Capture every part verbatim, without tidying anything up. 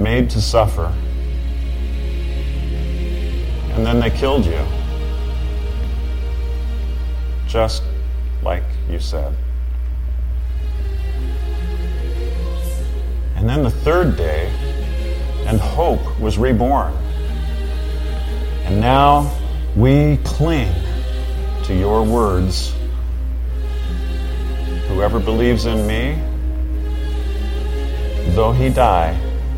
made to suffer, and then they killed you, just like you said. And then the third day, and hope was reborn. And now we cling to your words. Whoever believes in me, though he die,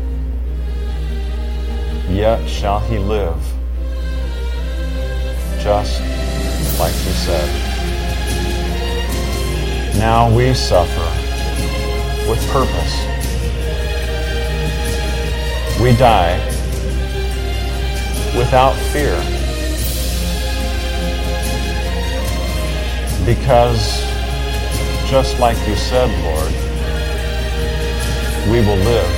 yet shall he live, just like you said. Now we suffer with purpose. We die without fear, because just like you said, Lord, we will live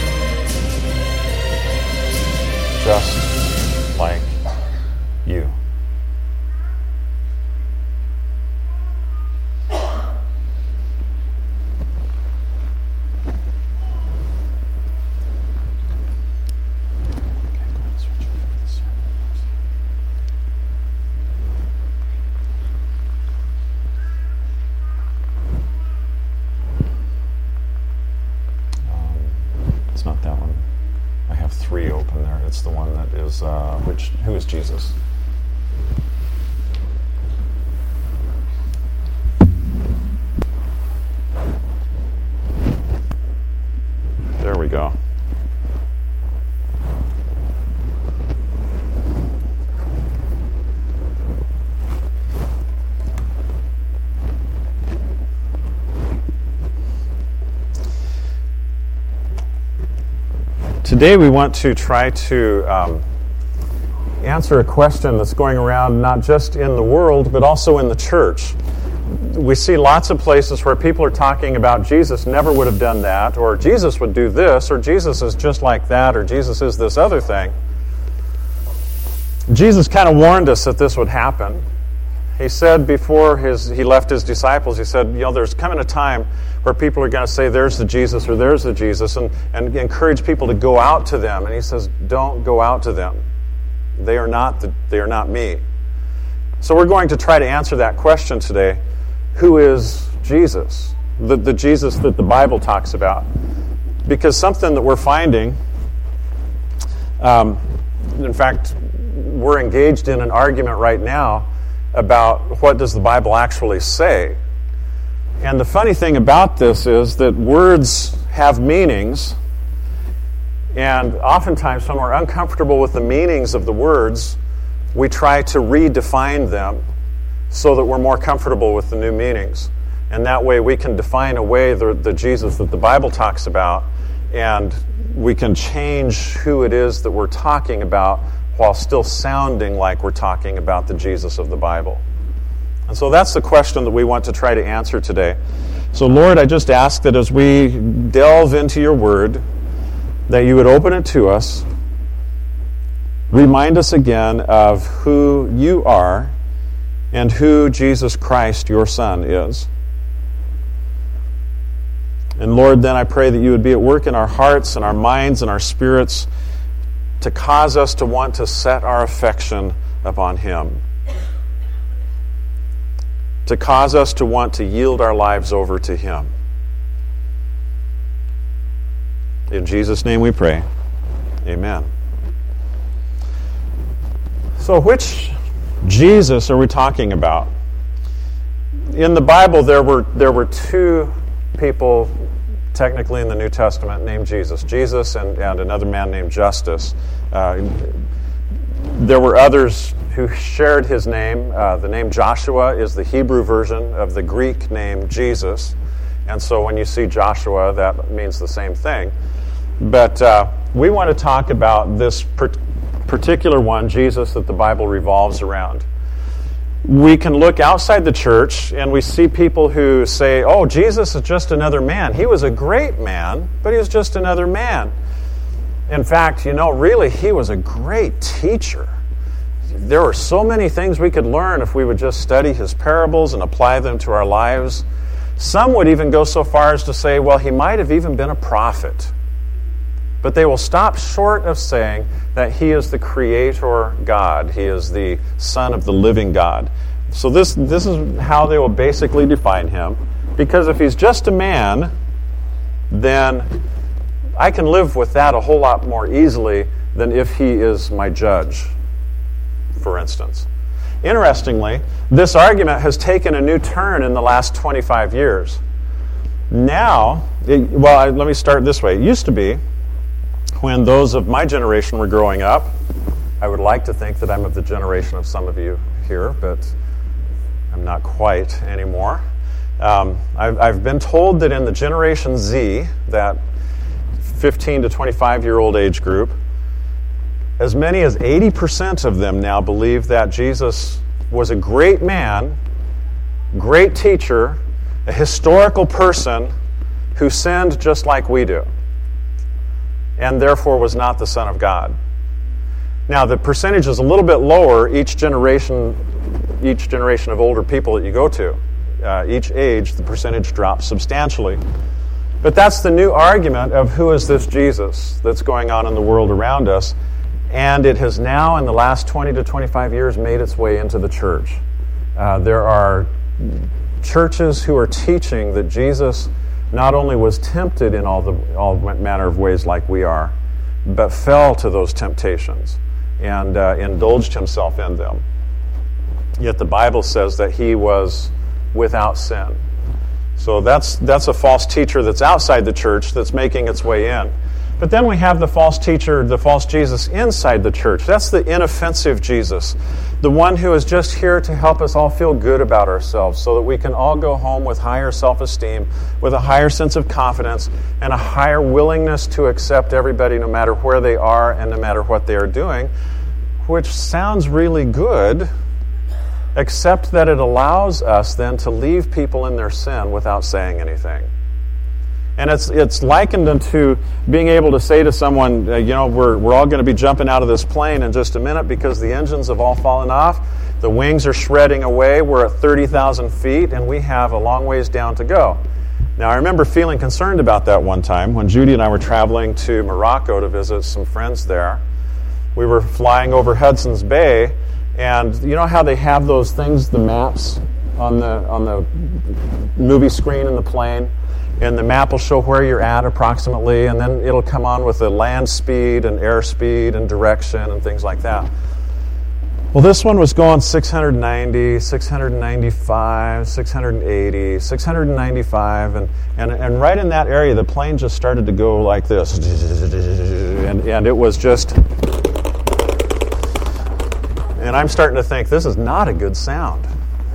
just like you. Uh, which who is Jesus? There we go. Today we want to try to um, answer a question that's going around not just in the world, but also in the church. We see lots of places where people are talking about Jesus never would have done that, or Jesus would do this, or Jesus is just like that, or Jesus is this other thing. Jesus kind of warned us that this would happen. He said before his he left his disciples, he said, you know, there's coming a time where people are going to say, there's the Jesus, or there's the Jesus, and, and encourage people to go out to them. And he says, don't go out to them. They are not the, they are not me. So we're going to try to answer that question today. Who is Jesus? The, the Jesus that the Bible talks about. Because something that we're finding, um, in fact, we're engaged in an argument right now about what does the Bible actually say. And the funny thing about this is that words have meanings. And oftentimes, when we're uncomfortable with the meanings of the words, we try to redefine them so that we're more comfortable with the new meanings. And that way we can define away the, the Jesus that the Bible talks about, and we can change who it is that we're talking about while still sounding like we're talking about the Jesus of the Bible. And so that's the question that we want to try to answer today. So Lord, I just ask that as we delve into your word, that you would open it to us, remind us again of who you are and who Jesus Christ, your Son, is. And Lord, then I pray that you would be at work in our hearts and our minds and our spirits to cause us to want to set our affection upon him, to cause us to want to yield our lives over to him. In Jesus' name we pray. Amen. So which Jesus are we talking about? In the Bible, there were there were two people technically in the New Testament named Jesus. Jesus and, and another man named Justus. Uh, there were others who shared his name. Uh, the name Joshua is the Hebrew version of the Greek name Jesus. And so when you see Joshua, that means the same thing. But uh, we want to talk about this per- particular one, Jesus, that the Bible revolves around. We can look outside the church and we see people who say, oh, Jesus is just another man. He was a great man, but he was just another man. In fact, you know, really, he was a great teacher. There were so many things we could learn if we would just study his parables and apply them to our lives. Some would even go so far as to say, well, he might have even been a prophet. But they will stop short of saying that he is the creator God. He is the Son of the living God. So this, this is how they will basically define him. Because if he's just a man, then I can live with that a whole lot more easily than if he is my judge, for instance. Interestingly, this argument has taken a new turn in the last twenty-five years. Now, it, well, I, let me start this way. It used to be, when those of my generation were growing up, I would like to think that I'm of the generation of some of you here, but I'm not quite anymore. Um, I've, I've been told that in the Generation Z, that fifteen to twenty-five-year-old age group, as many as eighty percent of them now believe that Jesus was a great man, great teacher, a historical person who sinned just like we do, and therefore was not the Son of God. Now, the percentage is a little bit lower each generation, each generation of older people that you go to. Uh, each age, the percentage drops substantially. But that's the new argument of who is this Jesus that's going on in the world around us. And it has now, in the last twenty to twenty-five years, made its way into the church. Uh, there are churches who are teaching that Jesus not only was tempted in all the all manner of ways like we are, but fell to those temptations and uh, indulged himself in them. Yet the Bible says that he was without sin. So that's that's a false teacher that's outside the church that's making its way in. But then we have the false teacher, the false Jesus inside the church. That's the inoffensive Jesus, the one who is just here to help us all feel good about ourselves so that we can all go home with higher self-esteem, with a higher sense of confidence, and a higher willingness to accept everybody no matter where they are and no matter what they are doing, which sounds really good, except that it allows us then to leave people in their sin without saying anything. And it's it's likened unto being able to say to someone, uh, you know, we're we're all going to be jumping out of this plane in just a minute because the engines have all fallen off, the wings are shredding away, we're at thirty thousand feet, and we have a long ways down to go. Now, I remember feeling concerned about that one time when Judy and I were traveling to Morocco to visit some friends there. We were flying over Hudson's Bay, and you know how they have those things, the maps on the on the movie screen in the plane? And the map will show where you're at approximately, and then it'll come on with the land speed and air speed and direction and things like that. Well, this one was going six hundred ninety, six hundred ninety-five, six hundred eighty, six hundred ninety-five, and, and, and right in that area, the plane just started to go like this. And, and it was just... And I'm starting to think, this is not a good sound.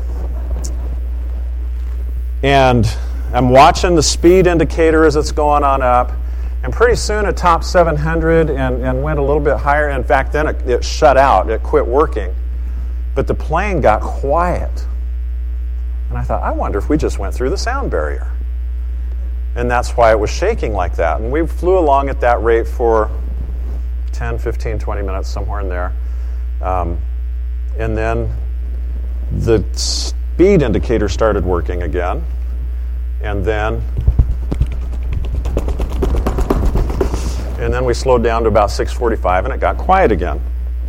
And I'm watching the speed indicator as it's going on up, and pretty soon it topped seven hundred and, and went a little bit higher. In fact, then it, it shut out. It quit working. But the plane got quiet. And I thought, I wonder if we just went through the sound barrier. And that's why it was shaking like that. And we flew along at that rate for ten, fifteen, twenty minutes, somewhere in there. Um, and then the speed indicator started working again. And then, and then we slowed down to about six forty-five, and it got quiet again.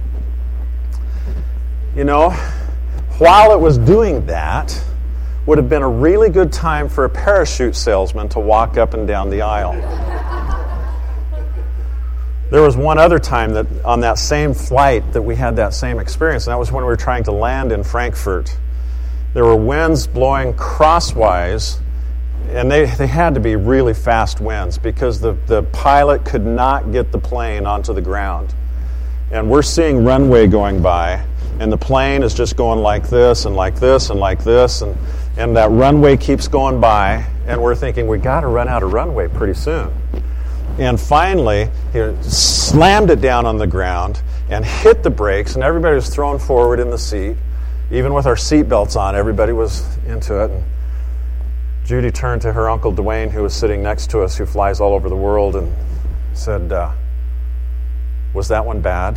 You know, while it was doing that, would have been a really good time for a parachute salesman to walk up and down the aisle. There was one other time that on that same flight that we had that same experience, and that was when we were trying to land in Frankfurt. There were winds blowing crosswise. And they, they had to be really fast winds because the, the pilot could not get the plane onto the ground. And we're seeing runway going by, and the plane is just going like this and like this and like this, and, and that runway keeps going by, and we're thinking, we got to run out of runway pretty soon. And finally, he slammed it down on the ground and hit the brakes, and everybody was thrown forward in the seat. Even with our seat belts on, everybody was into it. And Judy turned to her Uncle Dwayne, who was sitting next to us, who flies all over the world, and said, uh, was that one bad?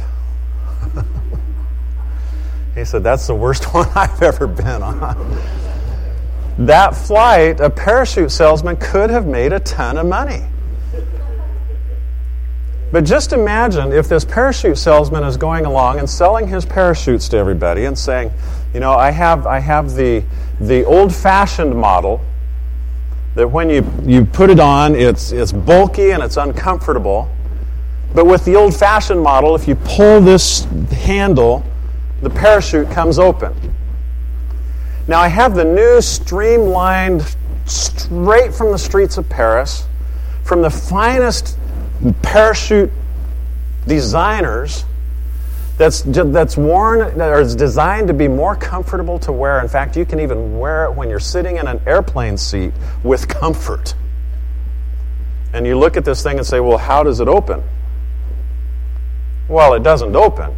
He said, that's the worst one I've ever been on. That flight, a parachute salesman could have made a ton of money. But just imagine if this parachute salesman is going along and selling his parachutes to everybody and saying, you know, I have I have the the old-fashioned model that when you, you put it on, it's it's bulky and it's uncomfortable. But with the old-fashioned model, if you pull this handle, the parachute comes open. Now I have the new streamlined, straight from the streets of Paris, from the finest parachute designers that's that's worn or is designed to be more comfortable to wear. In fact, you can even wear it when you're sitting in an airplane seat with comfort. And you look at this thing and say, well, how does it open? Well, it doesn't open.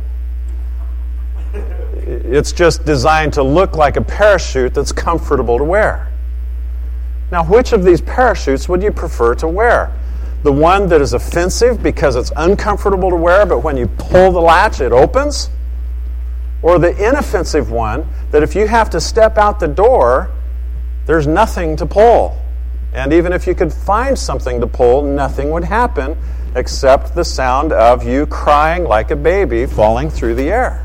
It's just designed to look like a parachute that's comfortable to wear. Now, which of these parachutes would you prefer to wear? The one that is offensive because it's uncomfortable to wear, but when you pull the latch, it opens? Or the inoffensive one that if you have to step out the door, there's nothing to pull. And even if you could find something to pull, nothing would happen except the sound of you crying like a baby falling through the air.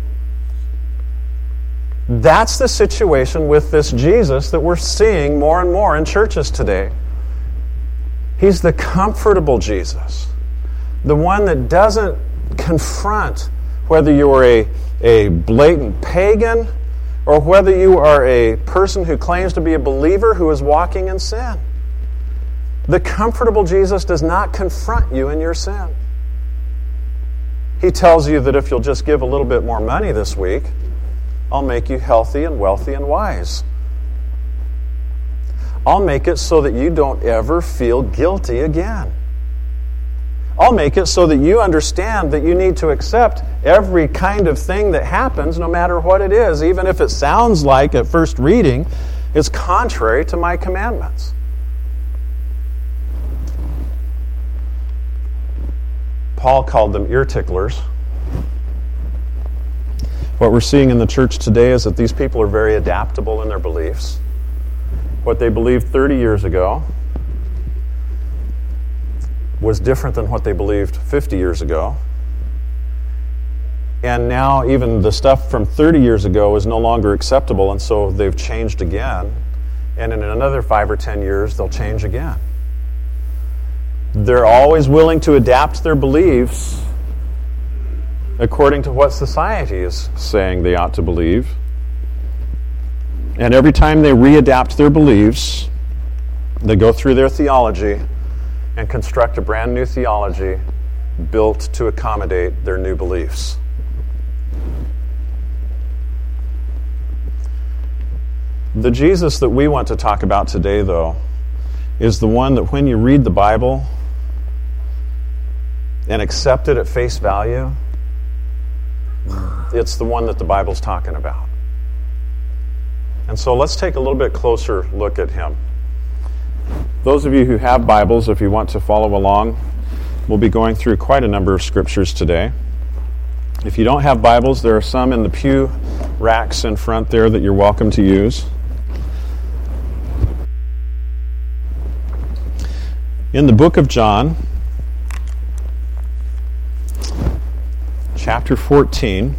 That's the situation with this Jesus that we're seeing more and more in churches today. He's the comfortable Jesus, the one that doesn't confront whether you are a, a blatant pagan or whether you are a person who claims to be a believer who is walking in sin. The comfortable Jesus does not confront you in your sin. He tells you that if you'll just give a little bit more money this week, I'll make you healthy and wealthy and wise. I'll make it so that you don't ever feel guilty again. I'll make it so that you understand that you need to accept every kind of thing that happens, no matter what it is, even if it sounds like at first reading it's contrary to my commandments. Paul called them ear ticklers. What we're seeing in the church today is that these people are very adaptable in their beliefs. What they believed thirty years ago was different than what they believed fifty years ago. And now even the stuff from thirty years ago is no longer acceptable, and so they've changed again. And in another five or ten years, they'll change again. They're always willing to adapt their beliefs according to what society is saying they ought to believe. And every time they readapt their beliefs, they go through their theology and construct a brand new theology built to accommodate their new beliefs. The Jesus that we want to talk about today, though, is the one that when you read the Bible and accept it at face value, it's the one that the Bible's talking about. And so let's take a little bit closer look at him. Those of you who have Bibles, if you want to follow along, we'll be going through quite a number of scriptures today. If you don't have Bibles, there are some in the pew racks in front there that you're welcome to use. In the book of John, chapter fourteen,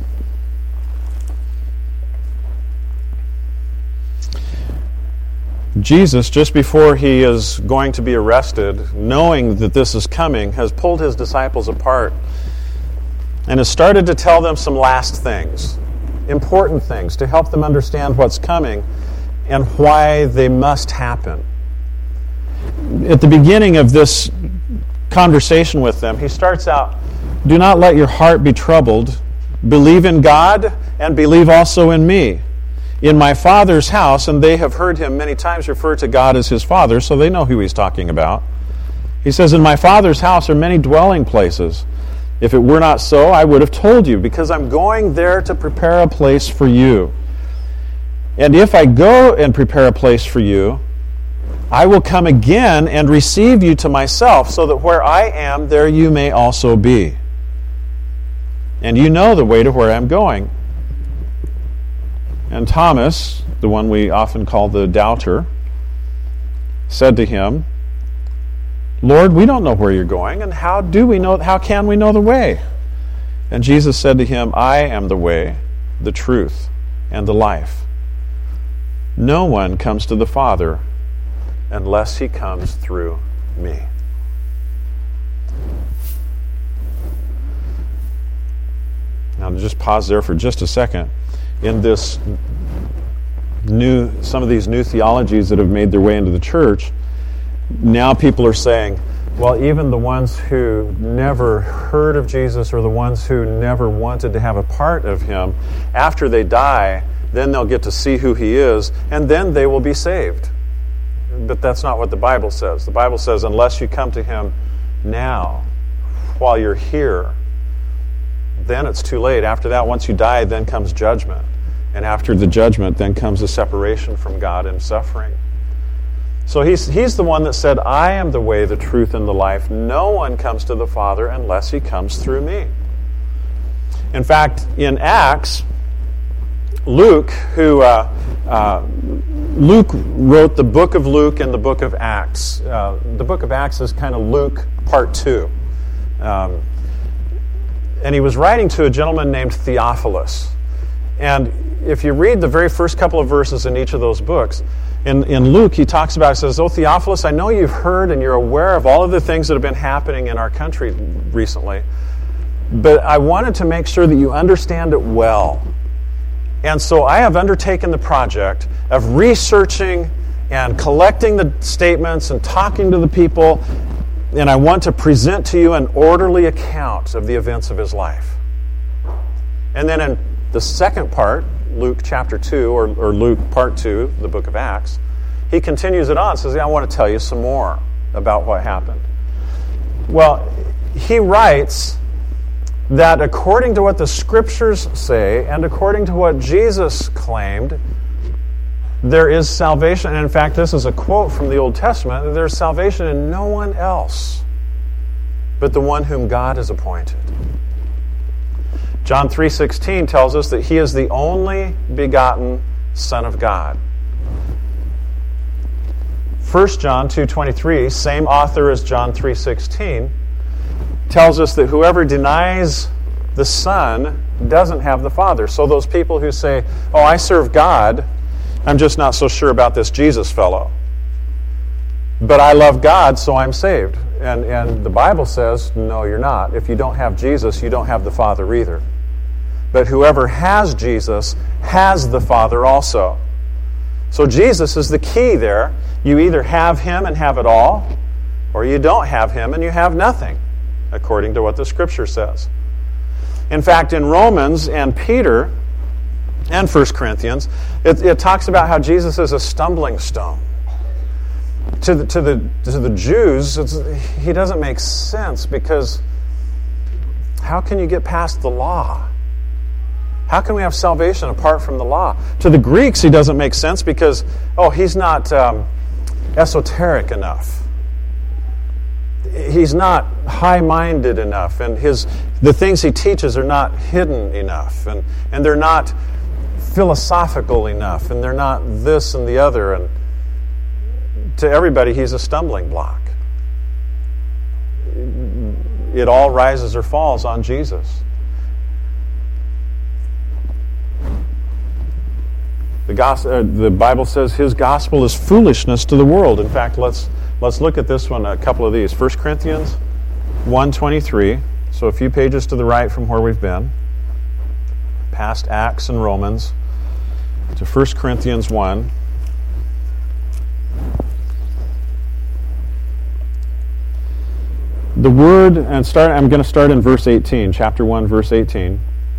Jesus, just before he is going to be arrested, knowing that this is coming, has pulled his disciples apart and has started to tell them some last things, important things, to help them understand what's coming and why they must happen. At the beginning of this conversation with them, he starts out, "Do not let your heart be troubled. Believe in God and believe also in me. In my Father's house," and they have heard him many times refer to God as his Father, so they know who he's talking about. He says, "In my Father's house are many dwelling places. If it were not so, I would have told you, because I'm going there to prepare a place for you. And if I go and prepare a place for you, I will come again and receive you to myself, so that where I am, there you may also be. And you know the way to where I'm going." And Thomas, the one we often call the doubter, said to him, Lord, we don't know where you're going, and how do we know, how can we know the way? And Jesus said to him, I am the way, the truth, and the life. No one comes to the Father unless he comes through me. Now, just pause there for just a second. In this new, some of these new theologies that have made their way into the church, now people are saying, well, even the ones who never heard of Jesus or the ones who never wanted to have a part of him, after they die, then they'll get to see who he is, and then they will be saved. But that's not what the Bible says. The Bible says, unless you come to him now, while you're here, then it's too late. After that, once you die, then comes judgment. And after the judgment, then comes a separation from God and suffering. So he's, he's the one that said, I am the way, the truth, and the life. No one comes to the Father unless he comes through me. In fact, in Acts, Luke, who uh, uh, Luke wrote the book of Luke and the book of Acts. Uh, the book of Acts is kind of Luke part two. Um, and he was writing to a gentleman named Theophilus. And if you read the very first couple of verses in each of those books, in, in Luke he talks about, he says, oh, Theophilus, I know you've heard and you're aware of all of the things that have been happening in our country recently, but I wanted to make sure that you understand it well. And so I have undertaken the project of researching and collecting the statements and talking to the people, and I want to present to you an orderly account of the events of his life. And then in the second part, Luke chapter two, or, or Luke part two, the book of Acts, he continues it on, says, I want to tell you some more about what happened. Well, he writes that according to what the Scriptures say and according to what Jesus claimed, there is salvation. And in fact, this is a quote from the Old Testament, there's salvation in no one else but the one whom God has appointed. John three sixteen tells us that he is the only begotten Son of God. First John two twenty-three, same author as John three sixteen, tells us that whoever denies the Son doesn't have the Father. So those people who say, oh, I serve God, I'm just not so sure about this Jesus fellow. But I love God, so I'm saved. And, and the Bible says, no, you're not. If you don't have Jesus, you don't have the Father either. But whoever has Jesus has the Father also. So Jesus is the key there. You either have him and have it all, or you don't have him and you have nothing, according to what the Scripture says. In fact, in Romans and Peter and First Corinthians, it, it talks about how Jesus is a stumbling stone. To the, to the, to the Jews, it's, he doesn't make sense, because how can you get past the law? How can we have salvation apart from the law? To the Greeks, he doesn't make sense because, oh, he's not um, esoteric enough. He's not high-minded enough, and his the things he teaches are not hidden enough, and, and they're not philosophical enough, and they're not this and the other. And to everybody, he's a stumbling block. It all rises or falls on Jesus. The gospel, uh, the Bible says his gospel is foolishness to the world. In fact, let's let's look at this one, a couple of these. First Corinthians one twenty-three, so a few pages to the right from where we've been, past Acts and Romans, to First Corinthians one. The word, and start. I'm going to start in verse eighteen, chapter one, verse eighteen.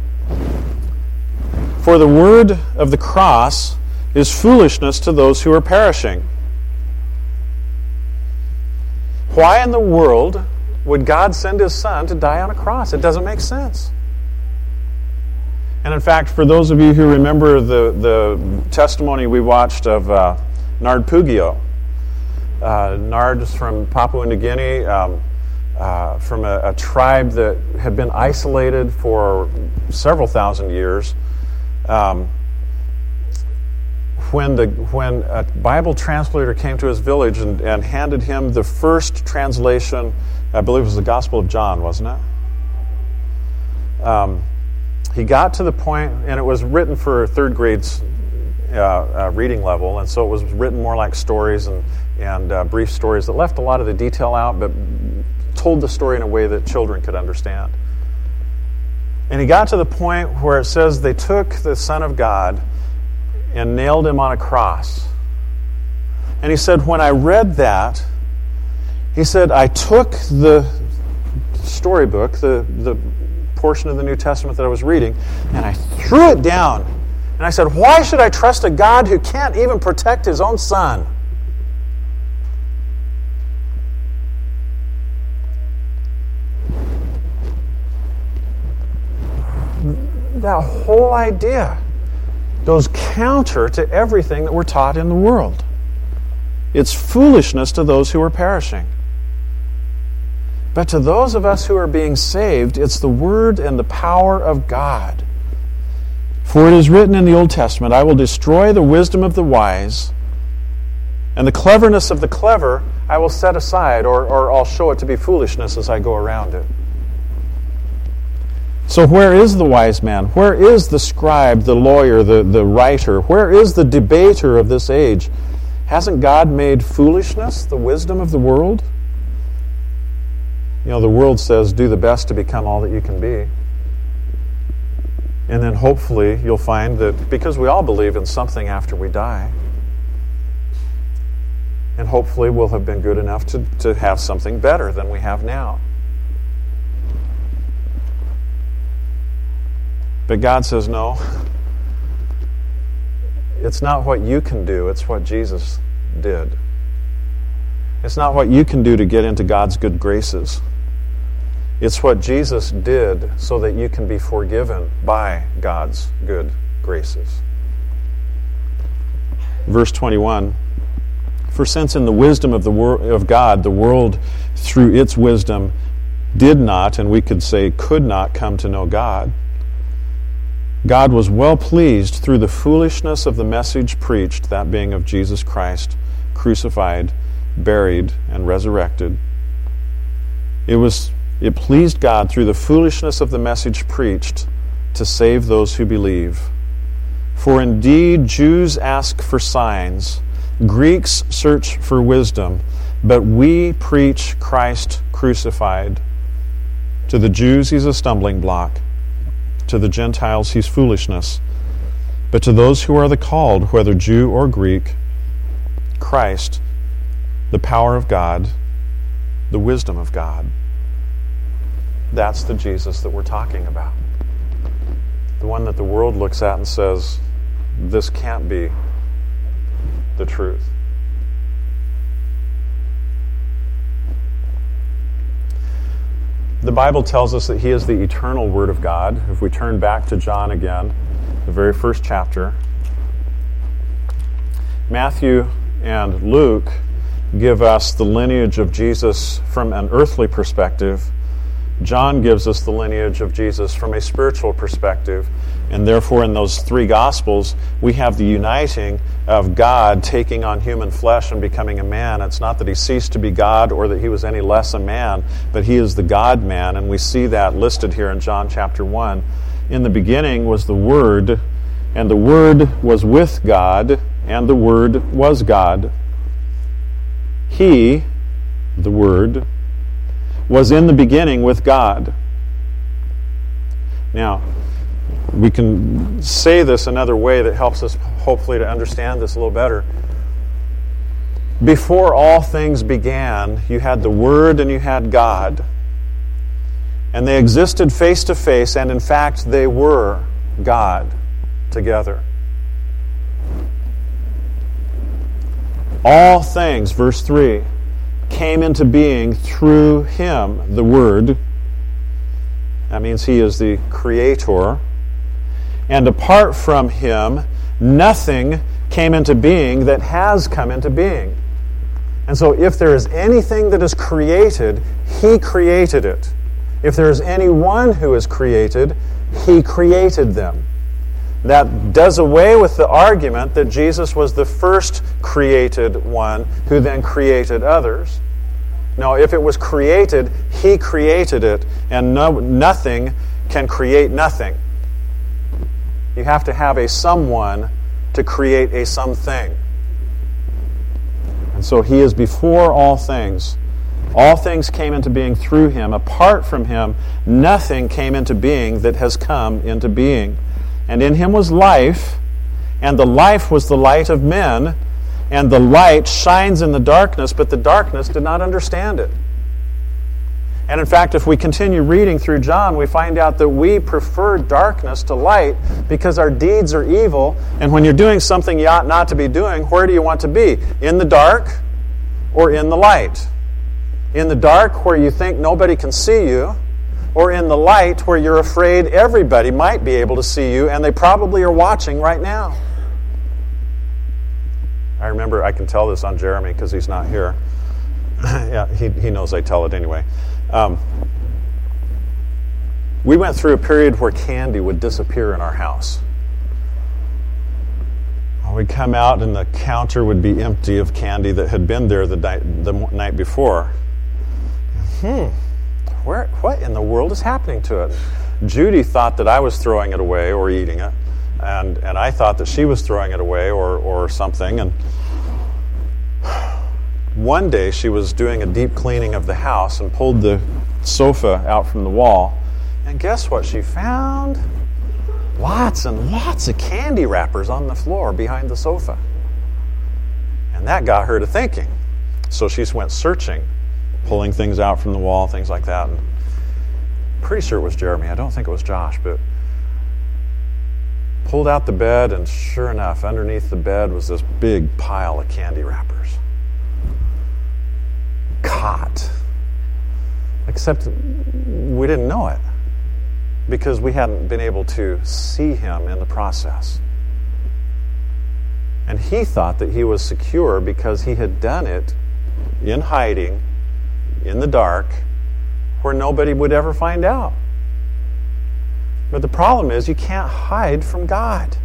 For the word of the cross is foolishness to those who are perishing. Why in the world would God send his Son to die on a cross? It doesn't make sense. And in fact, for those of you who remember the, the testimony we watched of uh, Nard Pugio, uh, Nard is from Papua New Guinea, um, uh, from a, a tribe that had been isolated for several thousand years. Um, when the when a Bible translator came to his village and, and handed him the first translation, I believe it was the Gospel of John, wasn't it? Um, he got to the point, and it was written for third grade's uh, uh, reading level, and so it was written more like stories and, and uh, brief stories that left a lot of the detail out, but told the story in a way that children could understand. And he got to the point where it says they took the Son of God and nailed him on a cross. And he said, when I read that, he said, I took the storybook, the, the portion of the New Testament that I was reading, and I threw it down. And I said, why should I trust a God who can't even protect his own son? That whole idea goes counter to everything that we're taught in the world. It's foolishness to those who are perishing. But to those of us who are being saved, it's the word and the power of God. For it is written in the Old Testament, I will destroy the wisdom of the wise, and the cleverness of the clever I will set aside, or, or I'll show it to be foolishness as I go around it. So where is the wise man? Where is the scribe, the lawyer, the, the writer? Where is the debater of this age? Hasn't God made foolishness the wisdom of the world? You know, the world says, do the best to become all that you can be. And then hopefully you'll find that, because we all believe in something after we die, and hopefully we'll have been good enough to, to have something better than we have now. But God says, no, it's not what you can do, it's what Jesus did. It's not what you can do to get into God's good graces. It's what Jesus did so that you can be forgiven by God's good graces. Verse twenty-one, for since in the wisdom of the wor- of God, the world through its wisdom did not, and we could say could not, come to know God, God was well pleased through the foolishness of the message preached, that being of Jesus Christ, crucified, buried, and resurrected. It was it pleased God through the foolishness of the message preached to save those who believe. For indeed Jews ask for signs, Greeks search for wisdom, but we preach Christ crucified. To the Jews he's a stumbling block. To the Gentiles he's foolishness. But to those who are the called, whether Jew or Greek, Christ, the power of God, the wisdom of God. That's the Jesus that we're talking about. The one that the world looks at and says, this can't be the truth. The Bible tells us that He is the eternal Word of God. If we turn back to John again, the very first chapter, Matthew and Luke give us the lineage of Jesus from an earthly perspective. John gives us the lineage of Jesus from a spiritual perspective. And therefore, in those three Gospels, we have the uniting of God taking on human flesh and becoming a man. It's not that He ceased to be God or that He was any less a man, but He is the God-man, and we see that listed here in John chapter one. In the beginning was the Word, and the Word was with God, and the Word was God. He, the Word, was in the beginning with God. Now, we can say this another way that helps us hopefully to understand this a little better. Before all things began, you had the Word and you had God. And they existed face to face, and in fact, they were God together. All things, verse three, came into being through Him, the Word. That means He is the Creator. And apart from Him, nothing came into being that has come into being. And so if there is anything that is created, He created it. If there is anyone who is created, He created them. that does away with the argument that Jesus was the first created one who then created others. No, if it was created, He created it, and no, nothing can create nothing. You have to have a someone to create a something. And so He is before all things. All things came into being through Him. Apart from Him, nothing came into being that has come into being. And in Him was life, and the life was the light of men, and the light shines in the darkness, but the darkness did not understand it. And in fact, if we continue reading through John, we find out that we prefer darkness to light because our deeds are evil, and when you're doing something you ought not to be doing, where do you want to be? In the dark or in the light? In the dark where you think nobody can see you, or in the light where you're afraid everybody might be able to see you, and they probably are watching right now. I remember, I can tell this on Jeremy because he's not here. yeah, he, he knows I tell it anyway. Um, we went through a period where candy would disappear in our house. We'd come out and the counter would be empty of candy that had been there the night, the night before. Hmm. Where, what in the world is happening to it? Judy thought that I was throwing it away or eating it, and, and I thought that she was throwing it away or, or something. And one day she was doing a deep cleaning of the house and pulled the sofa out from the wall, and guess what she found? Lots and lots of candy wrappers on the floor behind the sofa. And that got her to thinking. So she went searching, pulling things out from the wall, things like that. And pretty sure it was Jeremy. I don't think it was Josh, but pulled out the bed, and sure enough, underneath the bed was this big pile of candy wrappers. Caught. Except we didn't know it because we hadn't been able to see him in the process. And he thought that he was secure because he had done it in hiding, in the dark, where nobody would ever find out. But the problem is you can't hide from God.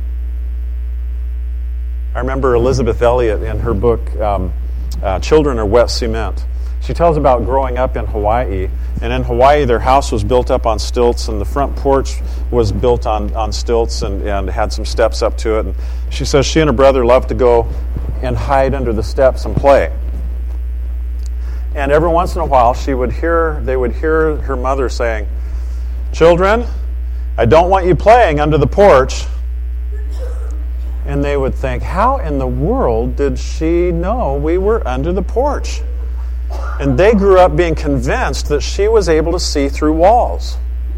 I remember Elizabeth Elliot in her book, um, uh, Children Are Wet Cement. She tells about growing up in Hawaii. And in Hawaii, their house was built up on stilts, and the front porch was built on, on stilts and, and had some steps up to it. And she says she and her brother loved to go and hide under the steps and play. And every once in a while, she would hear, they would hear her mother saying, "Children, I don't want you playing under the porch." And they would think, how in the world did she know we were under the porch? And they grew up being convinced that she was able to see through walls.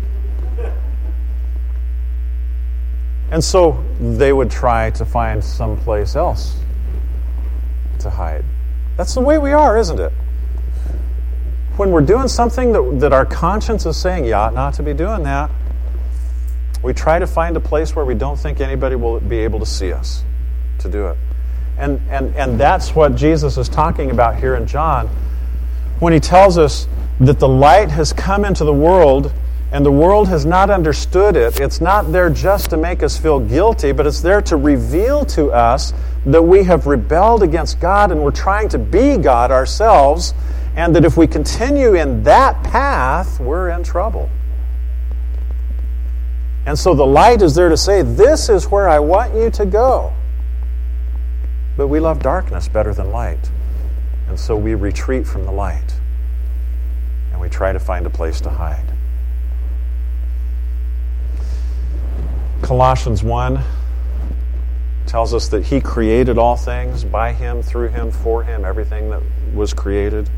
And so they would try to find someplace else to hide. That's the way we are, isn't it? When we're doing something that, that our conscience is saying, you ought not to be doing that, we try to find a place where we don't think anybody will be able to see us to do it. And, and, and that's what Jesus is talking about here in John when he tells us that the light has come into the world and the world has not understood it. It's not there just to make us feel guilty, but it's there to reveal to us that we have rebelled against God and we're trying to be God ourselves, and that if we continue in that path, we're in trouble. And so the light is there to say, this is where I want you to go. But we love darkness better than light. And so we retreat from the light. And we try to find a place to hide. Colossians one tells us that he created all things, by him, through him, for him, everything that was created.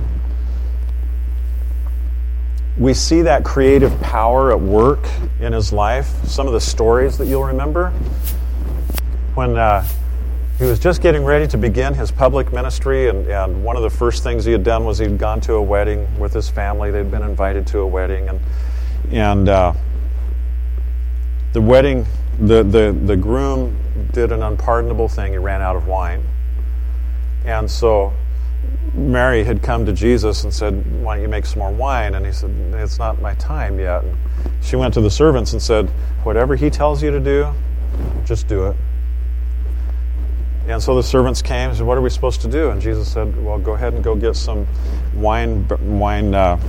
We see that creative power at work in his life. Some of the stories that you'll remember. When uh, he was just getting ready to begin his public ministry, and, and one of the first things he had done was he'd gone to a wedding with his family. They'd been invited to a wedding. And and uh, the wedding, the, the, the groom did an unpardonable thing. He ran out of wine. And so Mary had come to Jesus and said, why don't you make some more wine? And he said, it's not my time yet. And she went to the servants and said, whatever he tells you to do, Just do it. And so the servants came and said, what are we supposed to do? And Jesus said, well, go ahead and go get some wine, wine uh,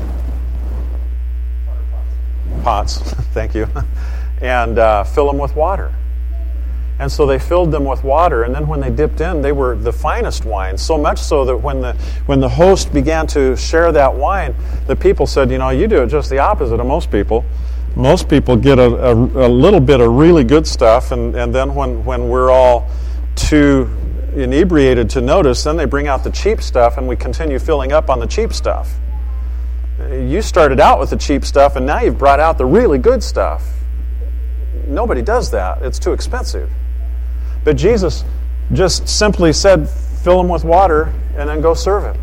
pots, thank you, and uh, fill them with water. And so they filled them with water, and then when they dipped in, they were the finest wine, so much so that when the when the host began to share that wine, the people said, you know, you do it just the opposite of most people. Most people get a, a, a little bit of really good stuff, and, and then when, when we're all too inebriated to notice, then they bring out the cheap stuff, and we continue filling up on the cheap stuff. You started out with the cheap stuff, and now you've brought out the really good stuff. Nobody does that. It's too expensive. But Jesus just simply said, fill them with water, and then go serve it.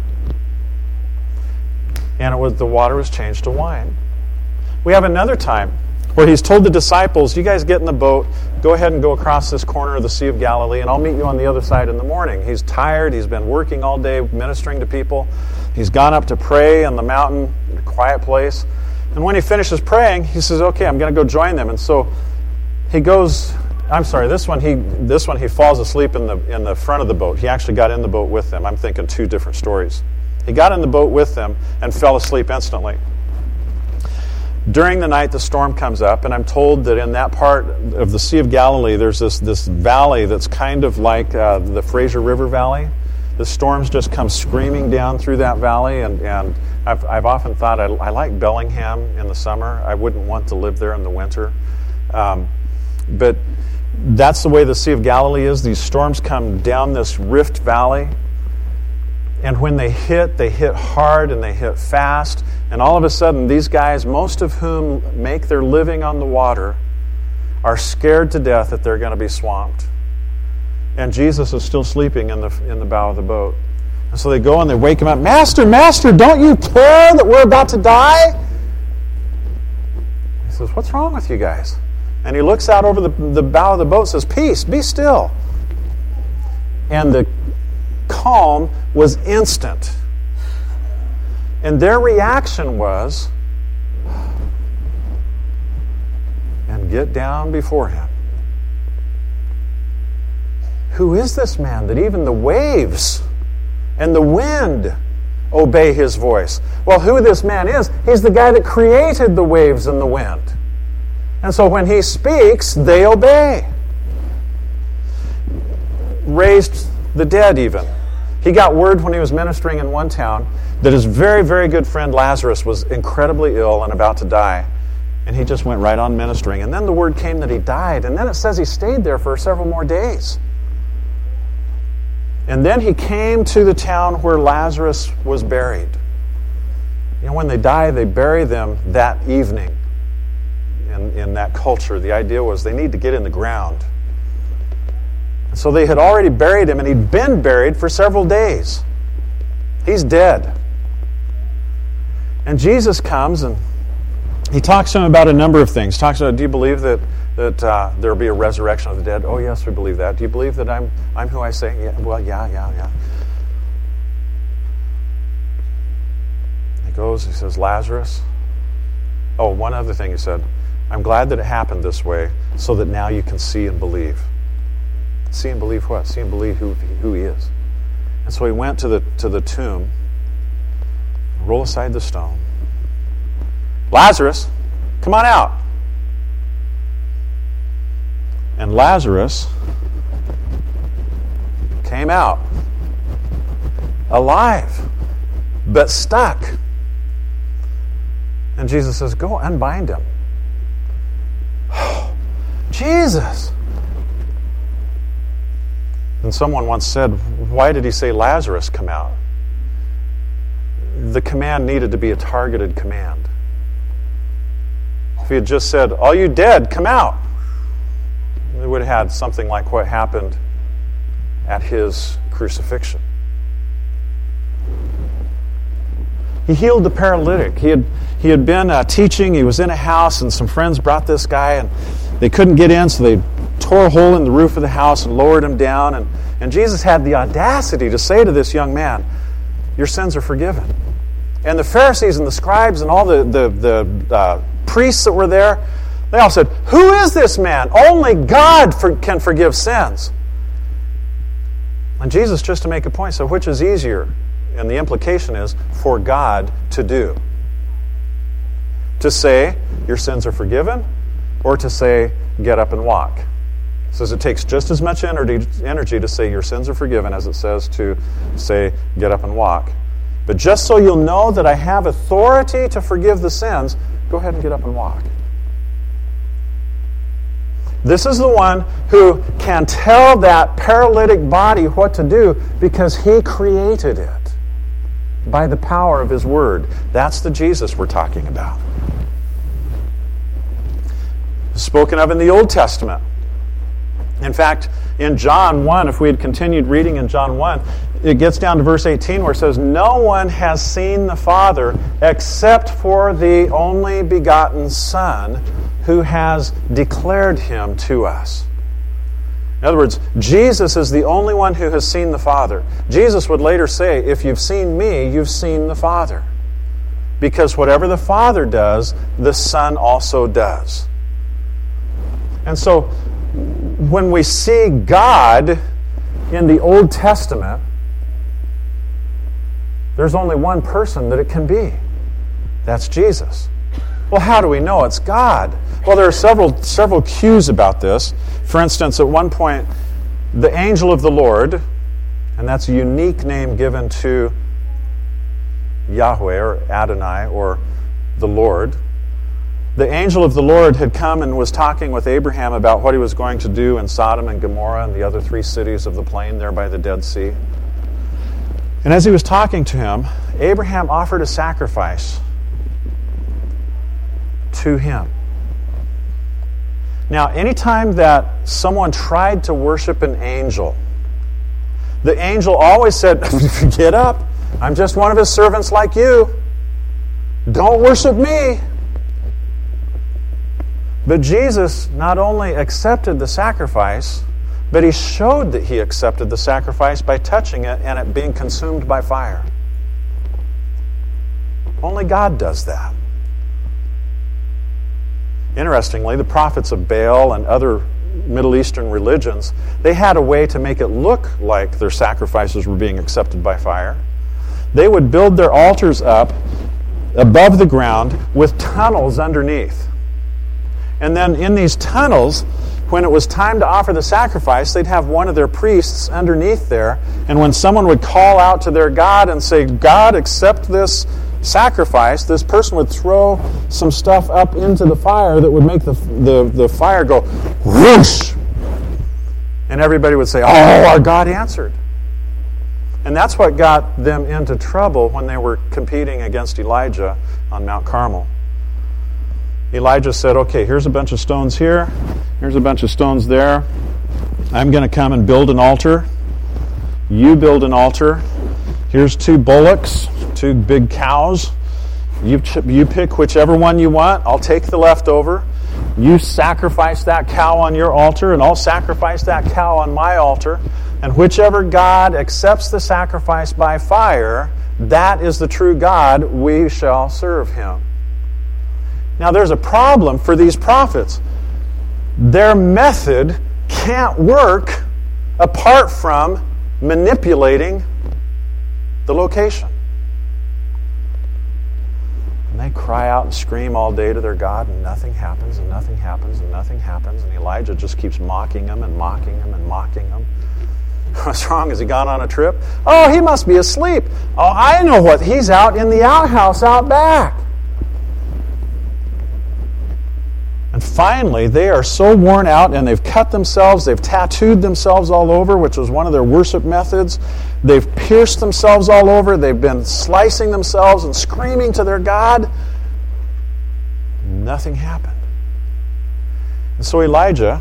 And it was the water was changed to wine. We have another time where he's told the disciples, you guys get in the boat, go ahead and go across this corner of the Sea of Galilee, and I'll meet you on the other side in the morning. He's tired. He's been working all day ministering to people. He's gone up to pray on the mountain, in a quiet place. And when he finishes praying, he says, okay, I'm going to go join them. And so he goes, I'm sorry, this one he this one he falls asleep in the in the front of the boat. He actually got in the boat with them. I'm thinking two different stories. He got in the boat with them and fell asleep instantly. During the night, the storm comes up, and I'm told that in that part of the Sea of Galilee, there's this, this valley that's kind of like uh, the Fraser River Valley. The storms just come screaming down through that valley, and, and I've, I've often thought I, I like Bellingham in the summer. I wouldn't want to live there in the winter. Um, but that's the way the Sea of Galilee is. These storms come down this rift valley, and when they hit, they hit hard and they hit fast. And all of a sudden, these guys, most of whom make their living on the water, are scared to death that they're going to be swamped. And Jesus is still sleeping in the in the bow of the boat. And so they go and they wake him up. Master, Master, don't you care that we're about to die? He says, what's wrong with you guys? And he looks out over the, the bow of the boat and says, peace, be still. And the calm was instant. And their reaction was, and get down before him. Who is this man that even the waves and the wind obey his voice? Well, who this man is, he's the guy that created the waves and the wind. And so when he speaks, they obey. Raised the dead even. He got word when he was ministering in one town that his very, very good friend Lazarus was incredibly ill and about to die. And he just went right on ministering. And then the word came that he died. And then it says he stayed there for several more days. And then he came to the town where Lazarus was buried. You know, when they die, they bury them that evening. In, in that culture, the idea was they need to get in the ground. So they had already buried him, and he'd been buried for several days. He's dead. And Jesus comes, and he talks to him about a number of things. Talks about, do you believe that that uh, there will be a resurrection of the dead? Oh, yes, we believe that. Do you believe that I'm I'm who I say? Yeah, well, yeah, yeah, yeah. He goes, he says, Lazarus. Oh, one other thing he said. I'm glad that it happened this way, so that now you can see and believe. See and believe what? See and believe who, who he is. And so he went to the to the tomb, roll aside the stone. Lazarus, come on out. And Lazarus came out alive, but stuck. And Jesus says, go unbind him. Jesus! And someone once said, why did he say Lazarus come out? The command needed to be a targeted command. If he had just said, all you dead, come out, it would have had something like what happened at his crucifixion. He healed the paralytic. He had he had been uh, teaching. He was in a house, and some friends brought this guy, and they couldn't get in, so they tore a hole in the roof of the house and lowered him down. And, and Jesus had the audacity to say to this young man, your sins are forgiven. And the Pharisees and the scribes and all the, the, the uh, priests that were there, They all said, "Who is this man? Only God for, can forgive sins." And Jesus, just to make a point, said, which is easier? And the implication is for God to do. To say, your sins are forgiven, or to say, get up and walk. It says it takes just as much energy, energy to say your sins are forgiven as it says to say, get up and walk. But just so you'll know that I have authority to forgive the sins, go ahead and get up and walk. This is the one who can tell that paralytic body what to do because he created it by the power of his word. That's the Jesus we're talking about. Spoken of in the Old Testament. In fact, in John one, if we had continued reading in John one, it gets down to verse eighteen where it says, "No one has seen the Father except for the only begotten Son who has declared him to us." In other words, Jesus is the only one who has seen the Father. Jesus would later say, if you've seen me, you've seen the Father. Because whatever the Father does, the Son also does. And so, when we see God in the Old Testament, there's only one person that it can be. That's Jesus. Well, how do we know it's God? Well, there are several several cues about this. For instance, at one point, the angel of the Lord, and that's a unique name given to Yahweh or Adonai or the Lord. The angel of the Lord had come and was talking with Abraham about what he was going to do in Sodom and Gomorrah and the other three cities of the plain there by the Dead Sea. And as he was talking to him, Abraham offered a sacrifice to him. Now, anytime that someone tried to worship an angel, the angel always said, "Get up. I'm just one of his servants like you. Don't worship me." But Jesus not only accepted the sacrifice, but he showed that he accepted the sacrifice by touching it and it being consumed by fire. Only God does that. Interestingly, the prophets of Baal and other Middle Eastern religions, they had a way to make it look like their sacrifices were being accepted by fire. They would build their altars up above the ground with tunnels underneath. And then in these tunnels, when it was time to offer the sacrifice, they'd have one of their priests underneath there. And when someone would call out to their God and say, "God, accept this sacrifice," this person would throw some stuff up into the fire that would make the, the, the fire go whoosh. And everybody would say, "Oh, our God answered." And that's what got them into trouble when they were competing against Elijah on Mount Carmel. Elijah said, "Okay, here's a bunch of stones here. Here's a bunch of stones there. I'm going to come and build an altar. You build an altar. Here's two bullocks, two big cows. You, you pick whichever one you want. I'll take the leftover. You sacrifice that cow on your altar, and I'll sacrifice that cow on my altar. And whichever God accepts the sacrifice by fire, that is the true God. We shall serve him." Now, there's a problem for these prophets. Their method can't work apart from manipulating the location. And they cry out and scream all day to their God, and nothing happens, and nothing happens, and nothing happens. And Elijah just keeps mocking them and mocking them and mocking them. What's wrong? Has he gone on a trip? Oh, he must be asleep. Oh, I know what. He's out in the outhouse out back. And finally, they are so worn out, and they've cut themselves, they've tattooed themselves all over, which was one of their worship methods. They've pierced themselves all over. They've been slicing themselves and screaming to their God. Nothing happened. And so Elijah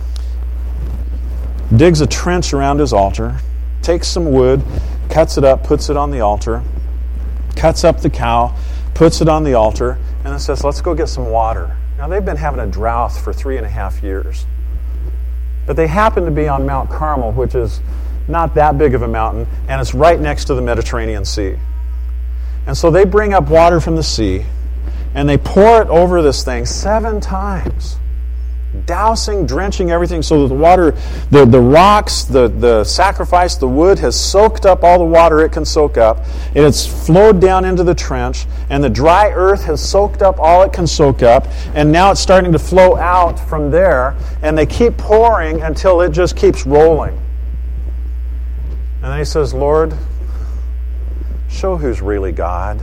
digs a trench around his altar, takes some wood, cuts it up, puts it on the altar, cuts up the cow, puts it on the altar, and then says, "Let's go get some water." Now, they've been having a drought for three and a half years. But they happen to be on Mount Carmel, which is not that big of a mountain, and it's right next to the Mediterranean Sea. And so they bring up water from the sea, And they pour it over this thing seven times. Dousing, drenching everything so that the water, the, the rocks, the, the sacrifice, the wood has soaked up all the water it can soak up. And it's flowed down into the trench, and the dry earth has soaked up all it can soak up, and now it's starting to flow out from there, and they keep pouring until it just keeps rolling. And then he says, Lord, show who's really God.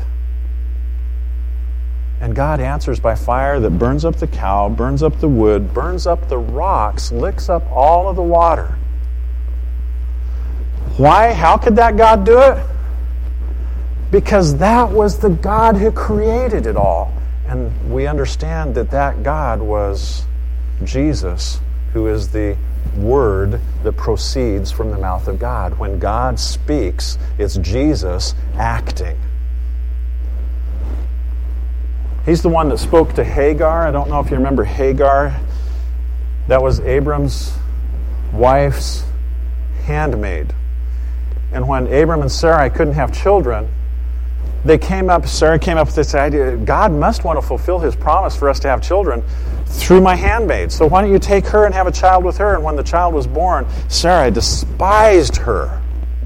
And God answers by fire that burns up the cow, burns up the wood, burns up the rocks, licks up all of the water. Why? How could that God do it? Because that was the God who created it all. And we understand that that God was Jesus, who is the word that proceeds from the mouth of God. When God speaks, it's Jesus acting. He's the one that spoke to Hagar. I don't know if you remember Hagar. That was Abram's wife's handmaid. And when Abram and Sarai couldn't have children, they came up, Sarah came up with this idea, God must want to fulfill his promise for us to have children through my handmaid. So why don't you take her and have a child with her? And when the child was born, Sarai despised her.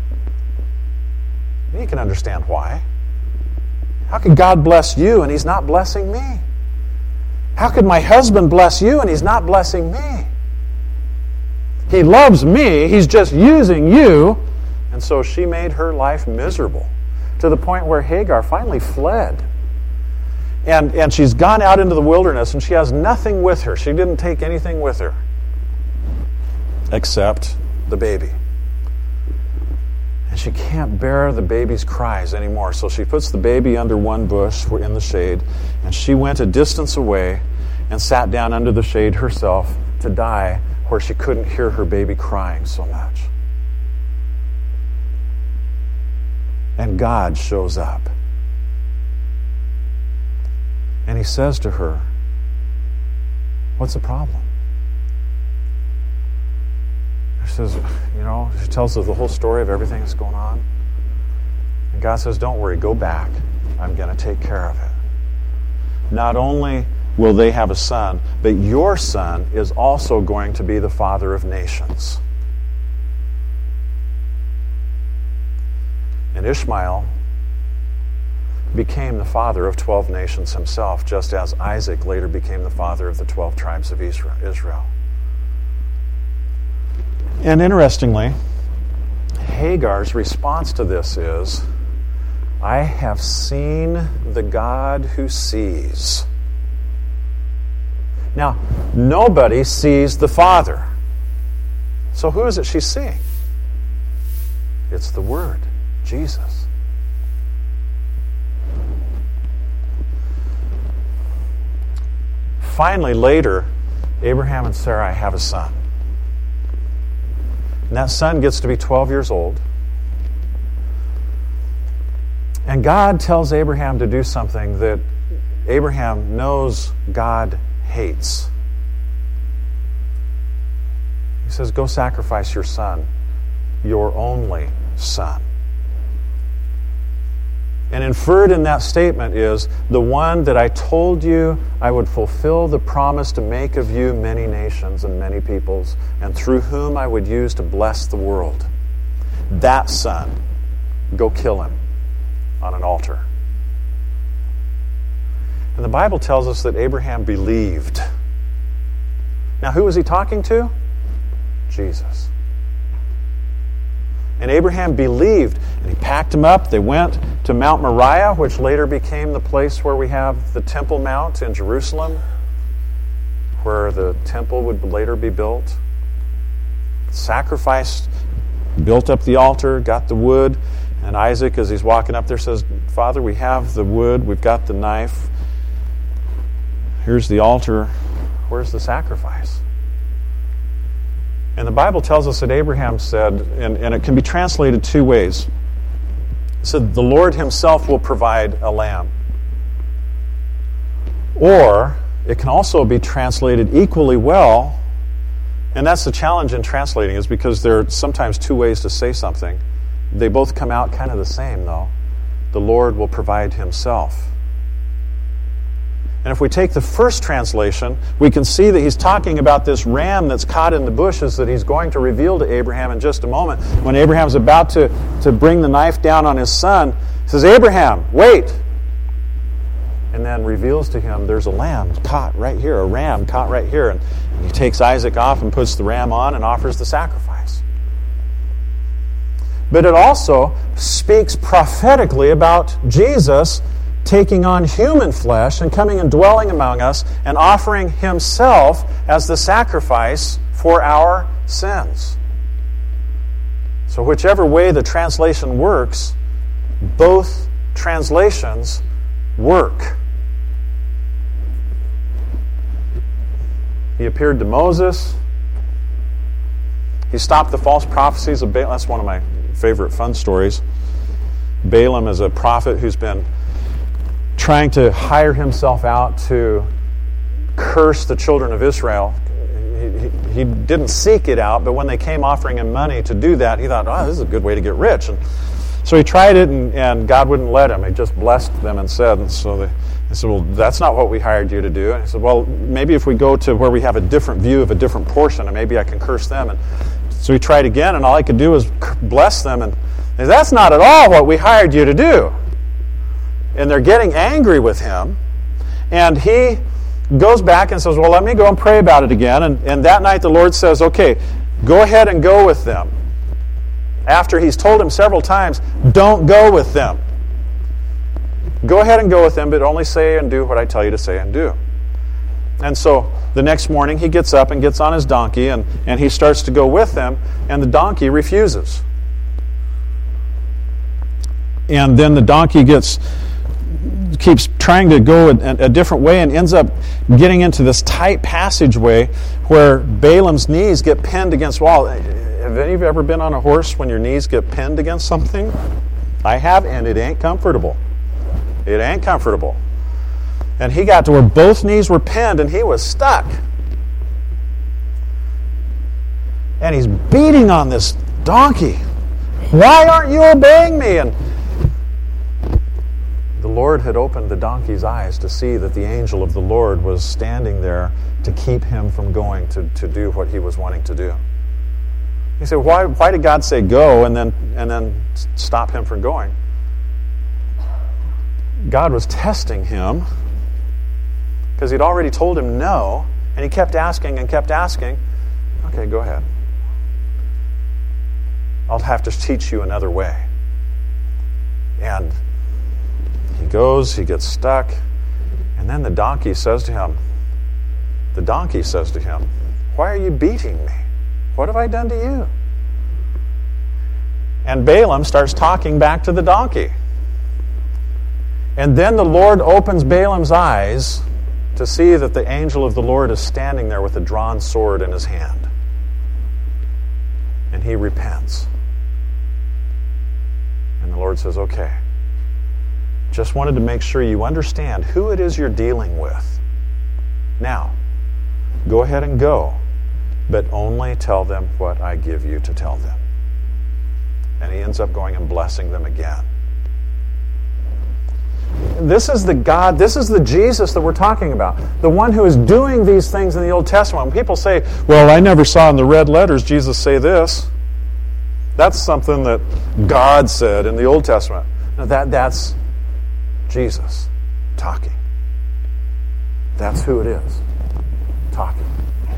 You can understand why. How could God bless you and he's not blessing me? How could my husband bless you and he's not blessing me? He loves me, he's just using you. And so she made her life miserable to the point where Hagar finally fled. And, and she's gone out into the wilderness and she has nothing with her. She didn't take anything with her except the baby. And she can't bear the baby's cries anymore. So she puts the baby under one bush in the shade, and she went a distance away and sat down under the shade herself to die where she couldn't hear her baby crying so much. And God shows up. And he says to her, what's the problem? She says, you know, she tells us the whole story of everything that's going on. And God says, don't worry, go back. I'm going to take care of it. Not only will they have a son, but your son is also going to be the father of nations. And Ishmael became the father of twelve nations himself, just as Isaac later became the father of the twelve tribes of Israel. And interestingly, Hagar's response to this is, I have seen the God who sees. Now, nobody sees the Father. So who is it she's seeing? It's the Word, Jesus. Finally, later, Abraham and Sarai have a son. And that son gets to be twelve years old. And God tells Abraham to do something that Abraham knows God hates. He says, go sacrifice your son, your only son. And inferred in that statement is, the one that I told you I would fulfill the promise to make of you many nations and many peoples, and through whom I would use to bless the world. That son, go kill him on an altar. And the Bible tells us that Abraham believed. Now, who was he talking to? Jesus. And Abraham believed, and he packed him up. They went to Mount Moriah, which later became the place where we have the Temple Mount in Jerusalem, where the temple would later be built. Sacrificed, built up the altar, got the wood, and Isaac, as he's walking up there, says, Father, we have the wood, we've got the knife. Here's the altar. Where's the sacrifice? And the Bible tells us that Abraham said, and, and it can be translated two ways. It said, the Lord himself will provide a lamb. Or it can also be translated equally well, and that's the challenge in translating, is because there are sometimes two ways to say something. They both come out kind of the same, though. The Lord will provide himself. And if we take the first translation, we can see that he's talking about this ram that's caught in the bushes that he's going to reveal to Abraham in just a moment. When Abraham's about to, to bring the knife down on his son, he says, Abraham, wait! And then reveals to him there's a lamb caught right here, a ram caught right here. And he takes Isaac off and puts the ram on and offers the sacrifice. But it also speaks prophetically about Jesus taking on human flesh and coming and dwelling among us and offering himself as the sacrifice for our sins. So whichever way the translation works, both translations work. He appeared to Moses. He stopped the false prophecies of Balaam. That's one of my favorite fun stories. Balaam is a prophet who's been trying to hire himself out to curse the children of Israel. He, he, he didn't seek it out, but when they came offering him money to do that, he thought, oh, this is a good way to get rich. And so he tried it, and, and God wouldn't let him. He just blessed them and said, and so they, they said, well, that's not what we hired you to do. And he said, well, maybe if we go to where we have a different view of a different portion, and maybe I can curse them. And so he tried again, and all I could do was bless them. And said, that's not at all what we hired you to do. And they're getting angry with him. And he goes back and says, well, let me go and pray about it again. And, and that night the Lord says, okay, go ahead and go with them. After he's told him several times, don't go with them. Go ahead and go with them, but only say and do what I tell you to say and do. And so the next morning he gets up and gets on his donkey, and, and he starts to go with them, and the donkey refuses. And then the donkey gets keeps trying to go a, a different way and ends up getting into this tight passageway where Balaam's knees get pinned against the wall. Have any of you ever been on a horse when your knees get pinned against something? I have, and it ain't comfortable. It ain't comfortable. And he got to where both knees were pinned and he was stuck. And he's beating on this donkey. Why aren't you obeying me? And the Lord had opened the donkey's eyes to see that the angel of the Lord was standing there to keep him from going to, to do what he was wanting to do. He said, why, why did God say go and then, and then stop him from going? God was testing him because he'd already told him no, and he kept asking and kept asking. Okay, go ahead. I'll have to teach you another way. And he goes, he gets stuck, and then the donkey says to him, the donkey says to him, why are you beating me? What have I done to you? And Balaam starts talking back to the donkey. And then the Lord opens Balaam's eyes to see that the angel of the Lord is standing there with a drawn sword in his hand. And he repents. And the Lord says, okay, just wanted to make sure you understand who it is you're dealing with. Now, go ahead and go, but only tell them what I give you to tell them. And he ends up going and blessing them again. This is the God, this is the Jesus that we're talking about. The one who is doing these things in the Old Testament. When people say, well, I never saw in the red letters Jesus say this. That's something that God said in the Old Testament. Now that, that's Jesus talking. That's who it is talking.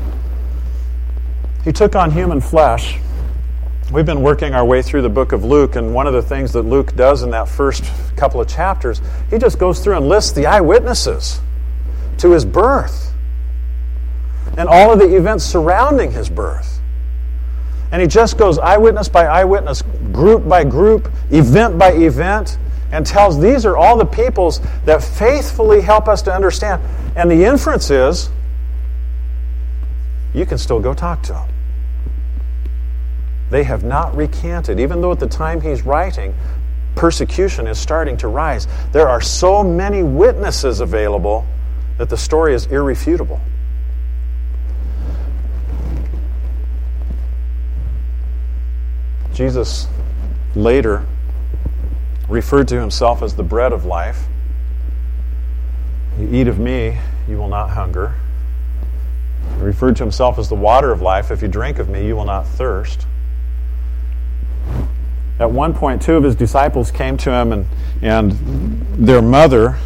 He took on human flesh. We've been working our way through the book of Luke, and one of the things that Luke does in that first couple of chapters, he just goes through and lists the eyewitnesses to his birth and all of the events surrounding his birth. And he just goes eyewitness by eyewitness, group by group, event by event, and tells these are all the peoples that faithfully help us to understand. And the inference is, you can still go talk to them. They have not recanted, even though at the time he's writing, persecution is starting to rise. There are so many witnesses available that the story is irrefutable. Jesus later referred to himself as the bread of life. You eat of me, you will not hunger. He referred to himself as the water of life. If you drink of me, you will not thirst. At one point, two of his disciples came to him, and, and their mother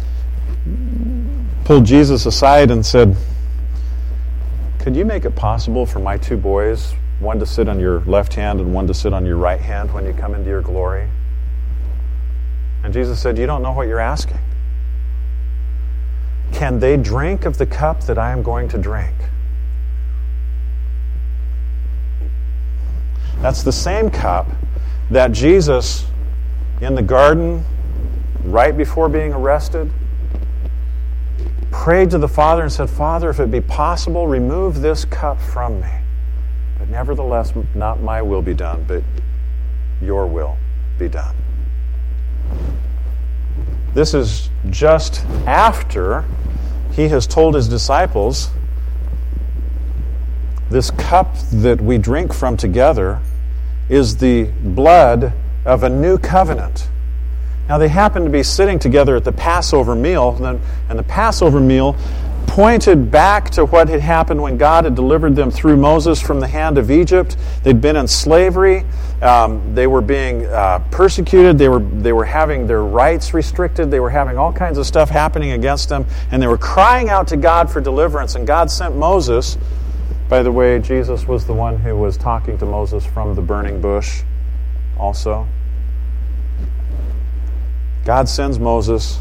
pulled Jesus aside and said, could you make it possible for my two boys, one to sit on your left hand and one to sit on your right hand when you come into your glory? And Jesus said, you don't know what you're asking. Can they drink of the cup that I am going to drink? That's the same cup that Jesus, in the garden, right before being arrested, prayed to the Father and said, Father, if it be possible, remove this cup from me. But nevertheless, not my will be done, but your will be done. This is just after he has told his disciples, this cup that we drink from together is the blood of a new covenant. Now, they happened to be sitting together at the Passover meal, and the Passover meal pointed back to what had happened when God had delivered them through Moses from the hand of Egypt. They'd been in slavery. Um, they were being uh, persecuted. They were they were having their rights restricted. They were having all kinds of stuff happening against them, and they were crying out to God for deliverance. And God sent Moses. By the way, Jesus was the one who was talking to Moses from the burning bush also. God sends Moses.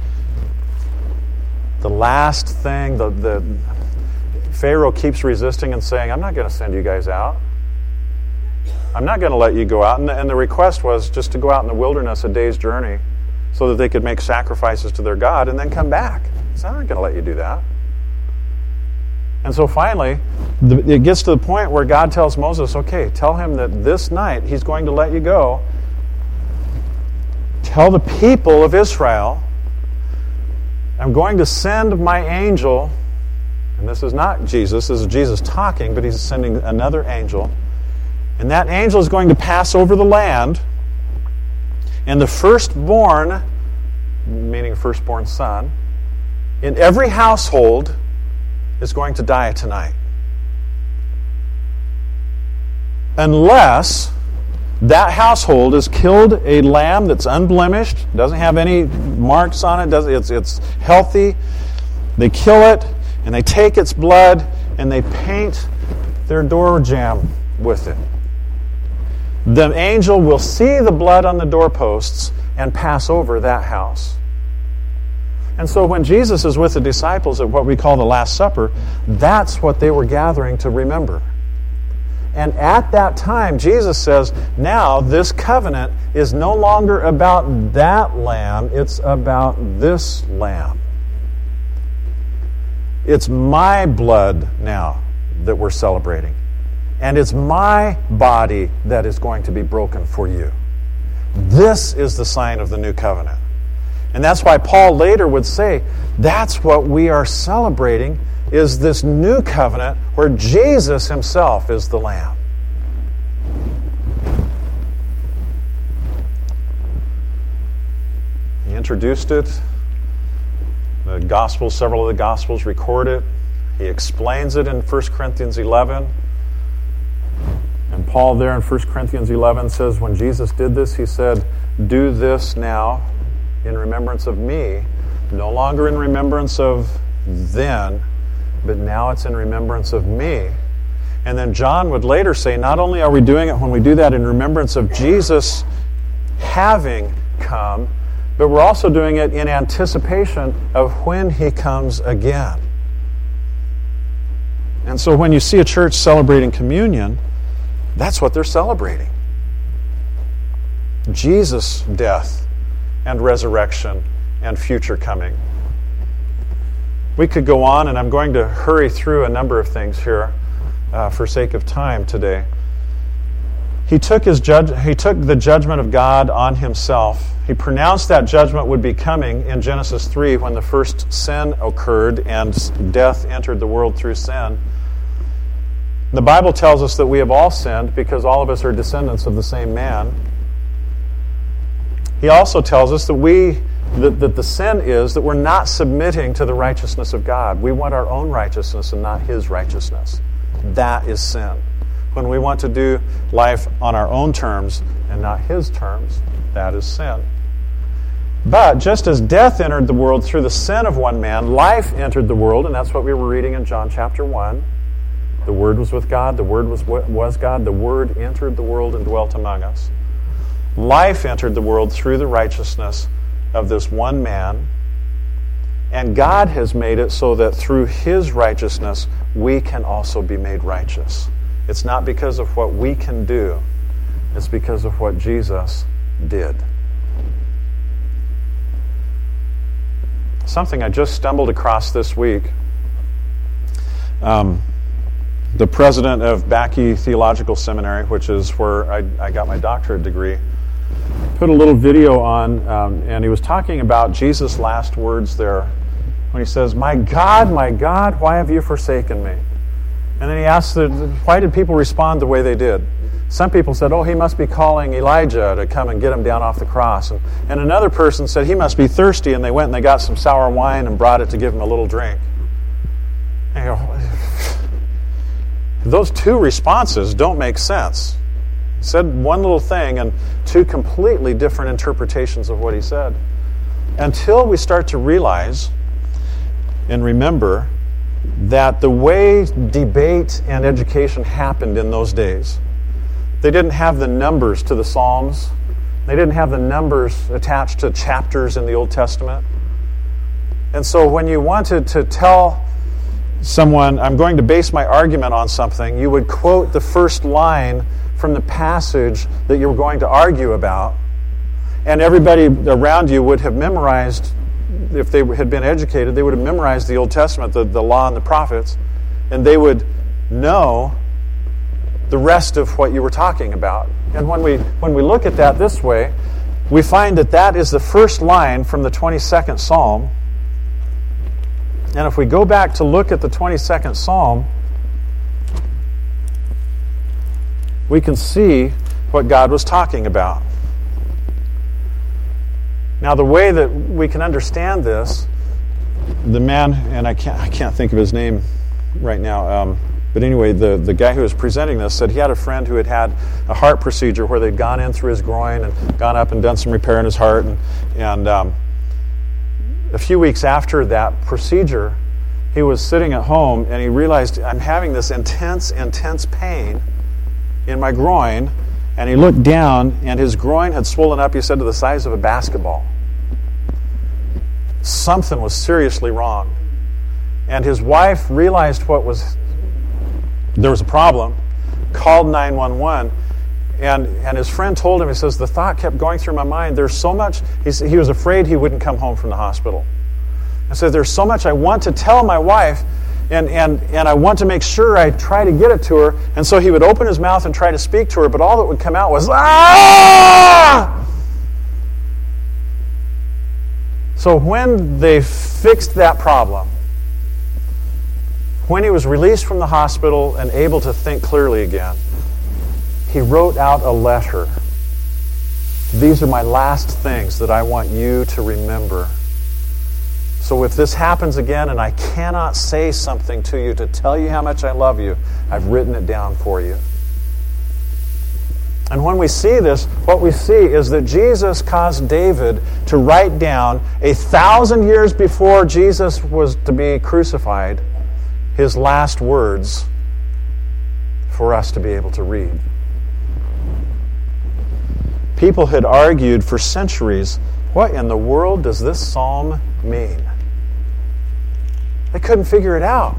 The last thing, the, the Pharaoh keeps resisting and saying, I'm not going to send you guys out. I'm not going to let you go out. And the, and the request was just to go out in the wilderness a day's journey so that they could make sacrifices to their God and then come back. He said, I'm not going to let you do that. And so finally, the, it gets to the point where God tells Moses, okay, tell him that this night he's going to let you go. Tell the people of Israel, I'm going to send my angel, and this is not Jesus, this is Jesus talking, but he's sending another angel, and that angel is going to pass over the land, and the firstborn, meaning firstborn son, in every household is going to die tonight. Unless that household has killed a lamb that's unblemished, doesn't have any marks on it, does it's it's healthy. They kill it and they take its blood and they paint their door jamb with it. The angel will see the blood on the doorposts and pass over that house. And so when Jesus is with the disciples at what we call the Last Supper, that's what they were gathering to remember. And at that time, Jesus says, now this covenant is no longer about that lamb, it's about this lamb. It's my blood now that we're celebrating. And it's my body that is going to be broken for you. This is the sign of the new covenant. And that's why Paul later would say, that's what we are celebrating, is this new covenant where Jesus himself is the Lamb. He introduced it. The Gospels, several of the Gospels record it. He explains it in First Corinthians eleven. And Paul there in First Corinthians eleven says, when Jesus did this, he said, do this now in remembrance of me, no longer in remembrance of then, but now it's in remembrance of me. And then John would later say, not only are we doing it when we do that in remembrance of Jesus having come, but we're also doing it in anticipation of when he comes again. And so when you see a church celebrating communion, that's what they're celebrating. Jesus' death and resurrection and future coming. We could go on, and I'm going to hurry through a number of things here uh, for sake of time today. He took his judge. He took the judgment of God on himself. He pronounced that judgment would be coming in Genesis three when the first sin occurred and death entered the world through sin. The Bible tells us that we have all sinned because all of us are descendants of the same man. He also tells us that we that, that the sin is that we're not submitting to the righteousness of God. We want our own righteousness and not His righteousness. That is sin. When we want to do life on our own terms and not His terms, that is sin. But just as death entered the world through the sin of one man, life entered the world, and that's what we were reading in John chapter one. The Word was with God, the Word was was God, the Word entered the world and dwelt among us. Life entered the world through the righteousness of this one man, and God has made it so that through His righteousness we can also be made righteous. It's not because of what we can do, it's because of what Jesus did. Something I just stumbled across this week. Um, the president of Bakke Theological Seminary, which is where I, I got my doctorate degree, put a little video on, um, and he was talking about Jesus' last words there when he says, "My God, my God, why have you forsaken me?" And then he asked, the, why did people respond the way they did? Some people said, oh, he must be calling Elijah to come and get him down off the cross. And, and another person said, he must be thirsty, and they went and they got some sour wine and brought it to give him a little drink. And you go, those two responses don't make sense. He said one little thing and two completely different interpretations of what he said. Until we start to realize and remember that the way debate and education happened in those days, they didn't have the numbers to the Psalms. They didn't have the numbers attached to chapters in the Old Testament. And so when you wanted to tell someone, I'm going to base my argument on something, you would quote the first line from the passage that you were going to argue about, and everybody around you would have memorized, if they had been educated, they would have memorized the Old Testament, the, the law and the prophets, and they would know the rest of what you were talking about. And when we when we look at that this way, we find that that is the first line from the twenty-second Psalm. And if we go back to look at the twenty-second Psalm, we can see what God was talking about. Now, the way that we can understand this, the man, and I can't I can't think of his name right now, um, but anyway, the, the guy who was presenting this said he had a friend who had had a heart procedure where they'd gone in through his groin and gone up and done some repair in his heart. And, and um, a few weeks after that procedure, he was sitting at home and he realized, I'm having this intense, intense pain in my groin. And he looked down and his groin had swollen up, he said, to the size of a basketball. Something was seriously wrong. And his wife realized what was there was a problem, called nine one one, and, and his friend told him, he says, the thought kept going through my mind, there's so much, he, he was afraid he wouldn't come home from the hospital. I said, there's so much I want to tell my wife, and, and, and I want to make sure I try to get it to her. And so he would open his mouth and try to speak to her, but all that would come out was, ah! So when they fixed that problem, when he was released from the hospital and able to think clearly again, he wrote out a letter. These are my last things that I want you to remember. So if this happens again and I cannot say something to you to tell you how much I love you, I've written it down for you. And when we see this, what we see is that Jesus caused David to write down a thousand years before Jesus was to be crucified, his last words for us to be able to read. People had argued for centuries, what in the world does this psalm mean? They couldn't figure it out.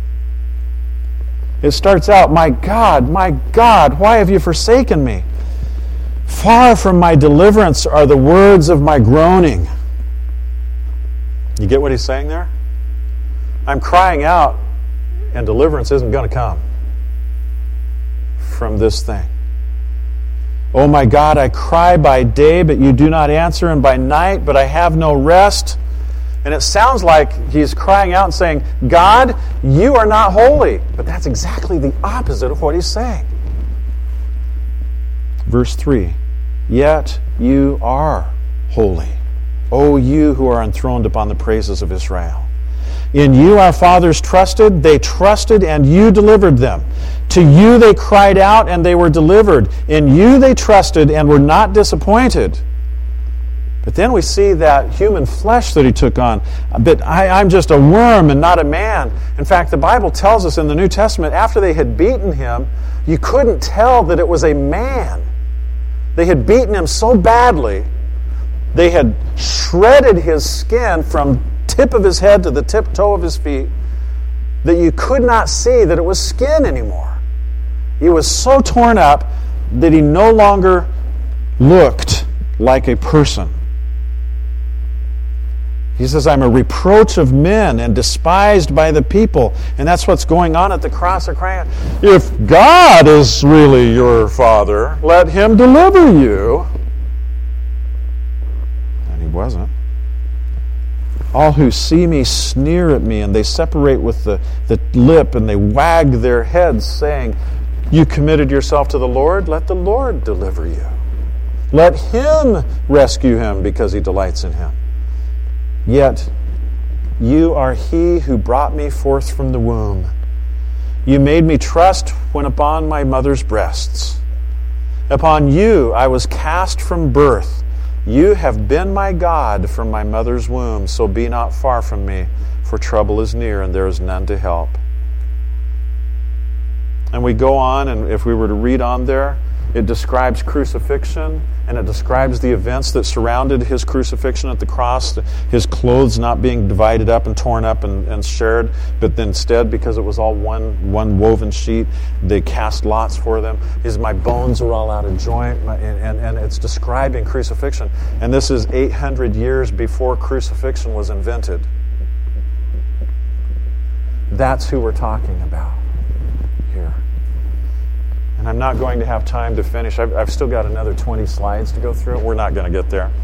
It starts out, my God, my God, why have you forsaken me? Far from my deliverance are the words of my groaning. You get what he's saying there? I'm crying out, and deliverance isn't going to come from this thing. Oh my God, I cry by day, but you do not answer, and by night, but I have no rest. And it sounds like he's crying out and saying, God, you are not holy. But that's exactly the opposite of what he's saying. Verse three, yet you are holy. O you who are enthroned upon the praises of Israel. In you our fathers trusted, they trusted, and you delivered them. To you they cried out, and they were delivered. In you they trusted, and were not disappointed. But then we see that human flesh that he took on. But I, I'm just a worm and not a man. In fact, the Bible tells us in the New Testament, after they had beaten him, you couldn't tell that it was a man. They had beaten him so badly, they had shredded his skin from tip of his head to the tip toe of his feet, that you could not see that it was skin anymore. He was so torn up that he no longer looked like a person. He says, I'm a reproach of men and despised by the people. And that's what's going on at the cross of Christ. If God is really your Father, let Him deliver you. And He wasn't. All who see me sneer at me, and they separate with the, the lip, and they wag their heads, saying, you committed yourself to the Lord, let the Lord deliver you. Let Him rescue him, because He delights in him. Yet you are He who brought me forth from the womb. You made me trust when upon my mother's breasts. Upon you I was cast from birth. You have been my God from my mother's womb, so be not far from me, for trouble is near, and there is none to help. And we go on, and if we were to read on there, it describes crucifixion, and it describes the events that surrounded His crucifixion at the cross, His clothes not being divided up and torn up and, and shared, but instead, because it was all one one woven sheet, they cast lots for them. His my bones are all out of joint, my, and, and, and it's describing crucifixion. And this is eight hundred years before crucifixion was invented. That's who we're talking about here. And I'm not going to have time to finish. I've, I've still got another twenty slides to go through. We're not going to get there.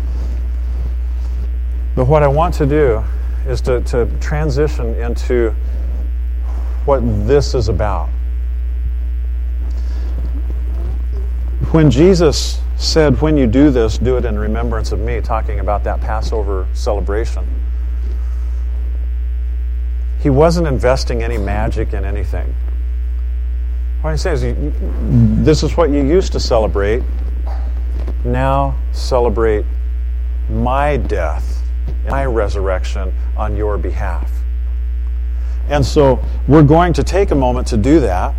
But what I want to do is to, to transition into what this is about. When Jesus said, when you do this, do it in remembrance of me, talking about that Passover celebration, He wasn't investing any magic in anything. What he says, this is what you used to celebrate. Now celebrate my death, my resurrection on your behalf. And so we're going to take a moment to do that.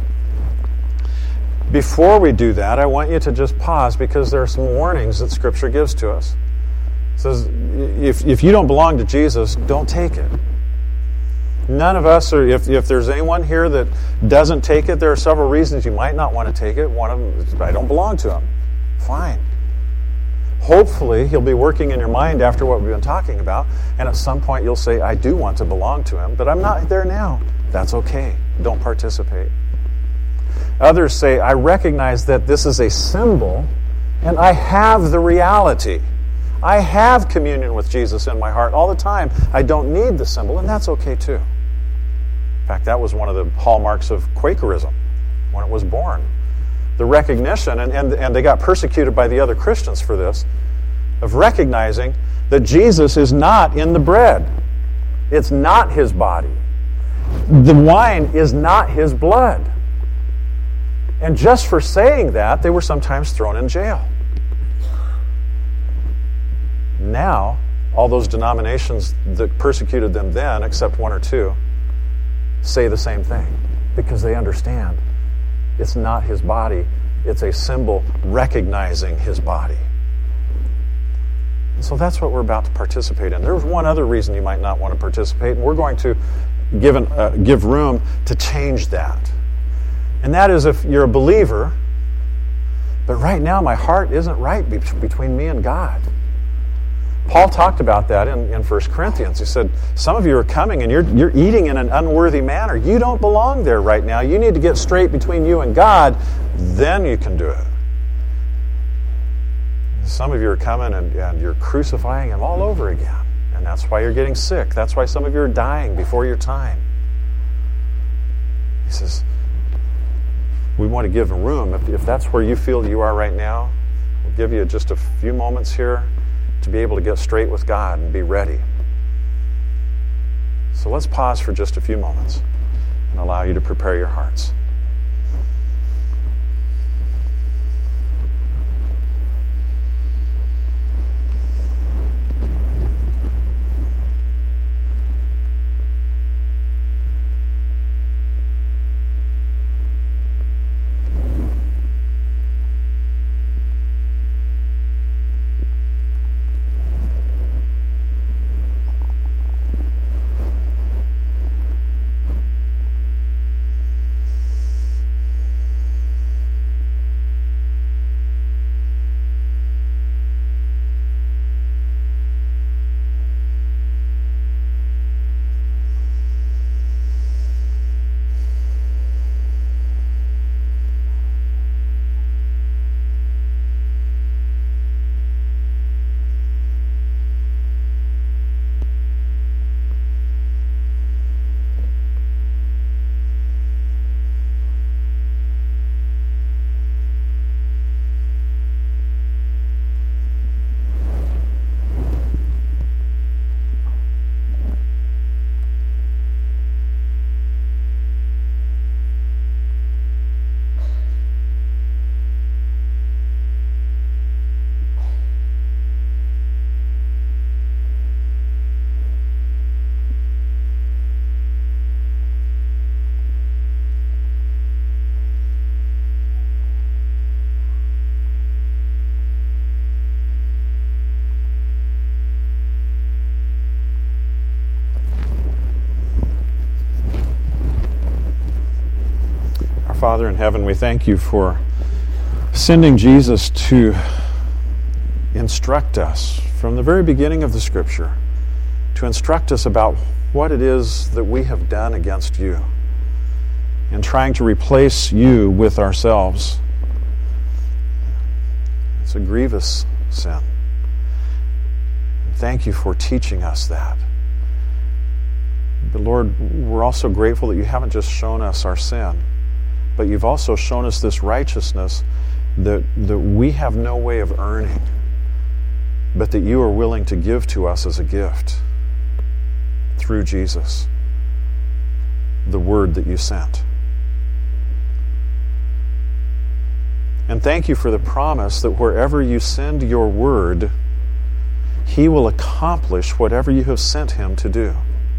Before we do that, I want you to just pause, because there are some warnings that Scripture gives to us. It says, if, if you don't belong to Jesus, don't take it. None of us, or if, if there's anyone here that doesn't take it, there are several reasons you might not want to take it. One of them is, I don't belong to Him. Fine. Hopefully, He'll be working in your mind after what we've been talking about, and at some point you'll say, I do want to belong to Him, but I'm not there now. That's okay. Don't participate. Others say, I recognize that this is a symbol, and I have the reality. I have communion with Jesus in my heart all the time. I don't need the symbol, and that's okay too. In fact, that was one of the hallmarks of Quakerism when it was born. The recognition, and, and, and they got persecuted by the other Christians for this, of recognizing that Jesus is not in the bread. It's not His body. The wine is not His blood. And just for saying that, they were sometimes thrown in jail. Now, all those denominations that persecuted them then, except one or two, say the same thing, because they understand it's not His body, it's a symbol recognizing His body. And so that's what we're about to participate in. There's one other reason you might not want to participate, and we're going to give, an, uh, give room to change that. And that is if you're a believer, but right now my heart isn't right be- between me and God. Paul talked about that in, in First Corinthians. He said, some of you are coming and you're, you're eating in an unworthy manner. You don't belong there right now. You need to get straight between you and God. Then you can do it. Some of you are coming and, and you're crucifying Him all over again. And that's why you're getting sick. That's why some of you are dying before your time. He says, we want to give room. If, if that's where you feel you are right now, we'll give you just a few moments here to to be able to get straight with God and be ready. So let's pause for just a few moments and allow you to prepare your hearts. Father in heaven, we thank you for sending Jesus to instruct us from the very beginning of the Scripture, to instruct us about what it is that we have done against you in trying to replace you with ourselves. It's a grievous sin. And thank you for teaching us that. But Lord, we're also grateful that you haven't just shown us our sin, but you've also shown us this righteousness that, that we have no way of earning, but that you are willing to give to us as a gift through Jesus, the Word that you sent. And thank you for the promise that wherever you send your Word, He will accomplish whatever you have sent Him to do.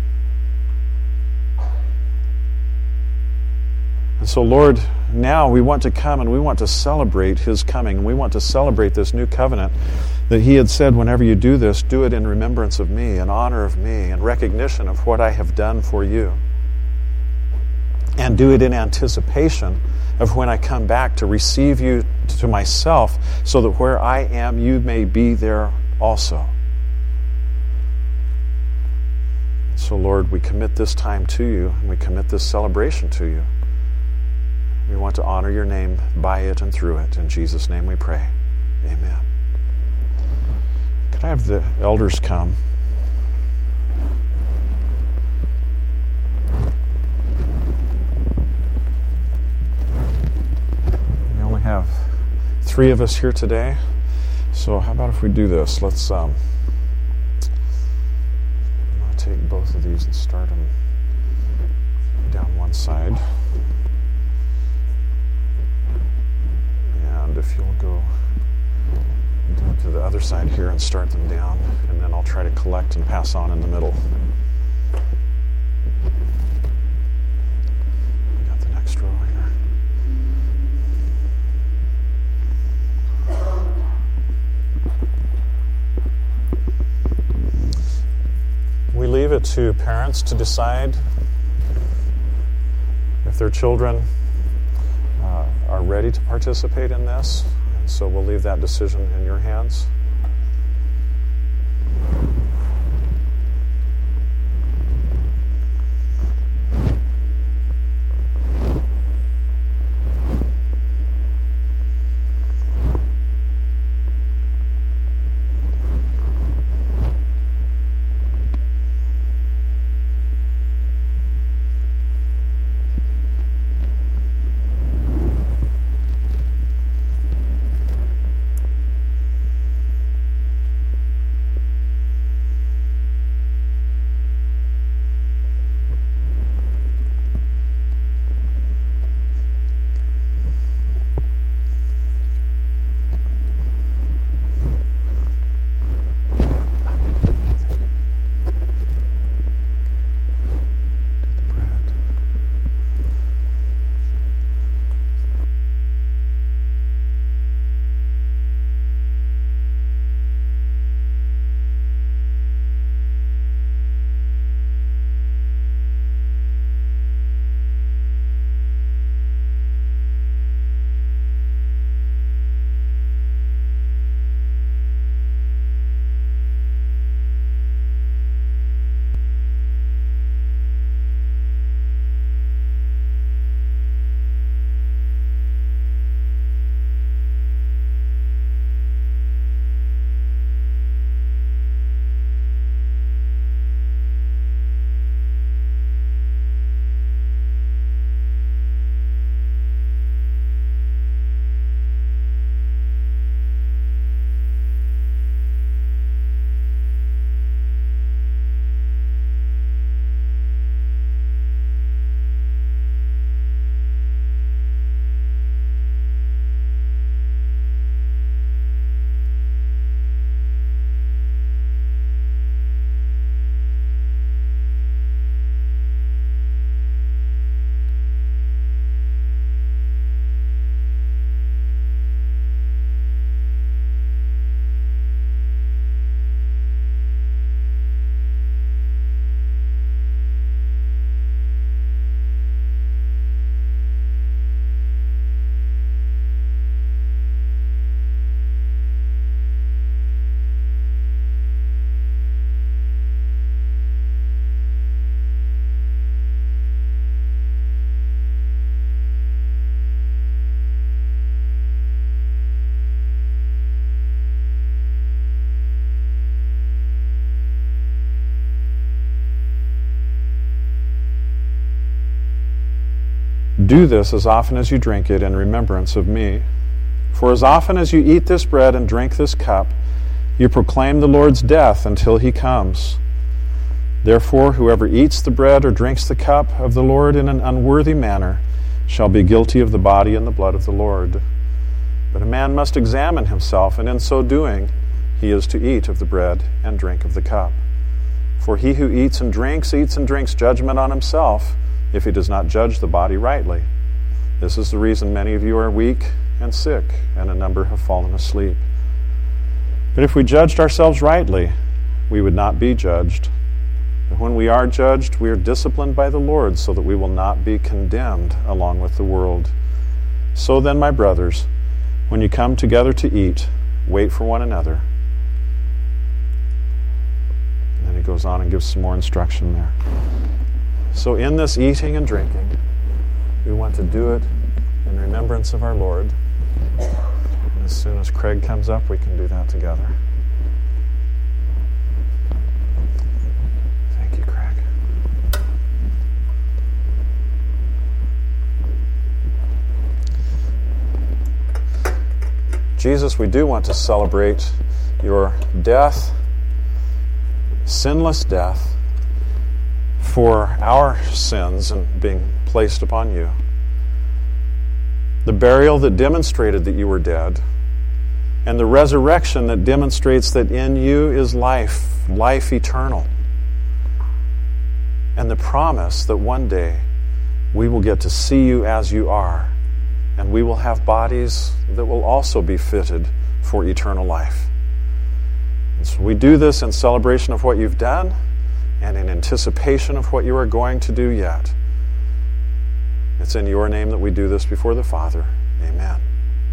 And so, Lord, now we want to come and we want to celebrate His coming, and we want to celebrate this new covenant that He had said, whenever you do this, do it in remembrance of me, in honor of me, in recognition of what I have done for you. And do it in anticipation of when I come back to receive you to myself, so that where I am, you may be there also. So, Lord, we commit this time to you, and we commit this celebration to you. We want to honor your name by it and through it. In Jesus' name we pray. Amen. Could I have the elders come? We only have three of us here today. So how about if we do this? Let's um, I'm going to take both of these and start them down one side. And if you'll go down to the other side here and start them down, and then I'll try to collect and pass on in the middle. We got the next row here. We leave it to parents to decide if their children uh, are ready to participate in this. And so we'll leave that decision in your hands. Do this as often as you drink it in remembrance of me. For as often as you eat this bread and drink this cup, you proclaim the Lord's death until he comes. Therefore, whoever eats the bread or drinks the cup of the Lord in an unworthy manner shall be guilty of the body and the blood of the Lord. But a man must examine himself, and in so doing he is to eat of the bread and drink of the cup. For he who eats and drinks, eats and drinks judgment on himself, if he does not judge the body rightly. This is the reason many of you are weak and sick, and a number have fallen asleep. But if we judged ourselves rightly, we would not be judged. But when we are judged, we are disciplined by the Lord, so that we will not be condemned along with the world. So then, my brothers, when you come together to eat, wait for one another. And then he goes on and gives some more instruction there. So in this eating and drinking, we want to do it in remembrance of our Lord. And as soon as Craig comes up, we can do that together. Thank you, Craig. Jesus, we do want to celebrate your death, sinless death, for our sins and being placed upon you. The burial that demonstrated that you were dead, and the resurrection that demonstrates that in you is life, life eternal. And the promise that one day we will get to see you as you are, and we will have bodies that will also be fitted for eternal life. And so we do this in celebration of what you've done, and in anticipation of what you are going to do yet. It's in your name that we do this before the Father. Amen.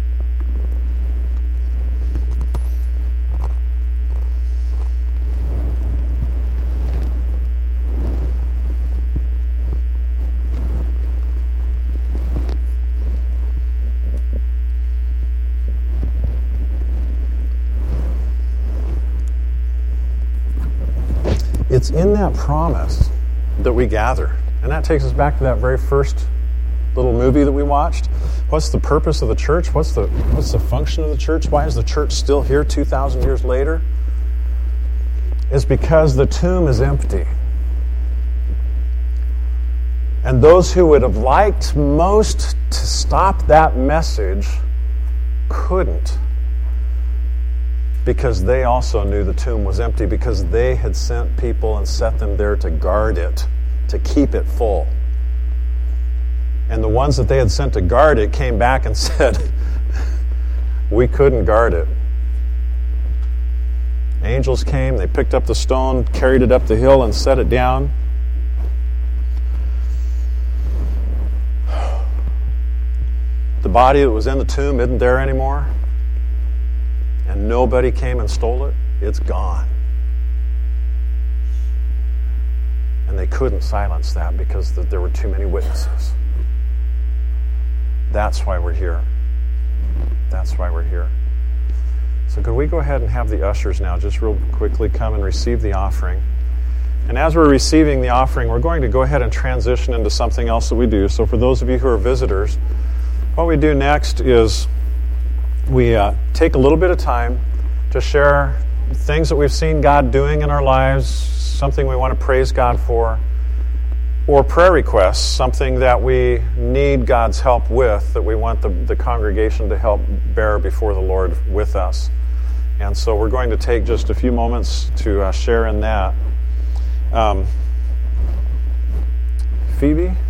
It's in that promise that we gather. And that takes us back to that very first little movie that we watched. What's the purpose of the church? What's the what's the function of the church? Why is the church still here two thousand years later? It's because the tomb is empty. And those who would have liked most to stop that message couldn't, because they also knew the tomb was empty, because they had sent people and set them there to guard it, to keep it full. And the ones that they had sent to guard it came back and said, we couldn't guard it. Angels came, they picked up the stone, carried it up the hill, and set it down. The body that was in the tomb isn't there anymore. And nobody came and stole it. It's gone. And they couldn't silence that because there were too many witnesses. That's why we're here. That's why we're here. So could we go ahead and have the ushers now just real quickly come and receive the offering. And as we're receiving the offering, we're going to go ahead and transition into something else that we do. So for those of you who are visitors, what we do next is we uh, take a little bit of time to share things that we've seen God doing in our lives, something we want to praise God for, or prayer requests, something that we need God's help with, that we want the, the congregation to help bear before the Lord with us. And so we're going to take just a few moments to uh, share in that. Um, Phoebe?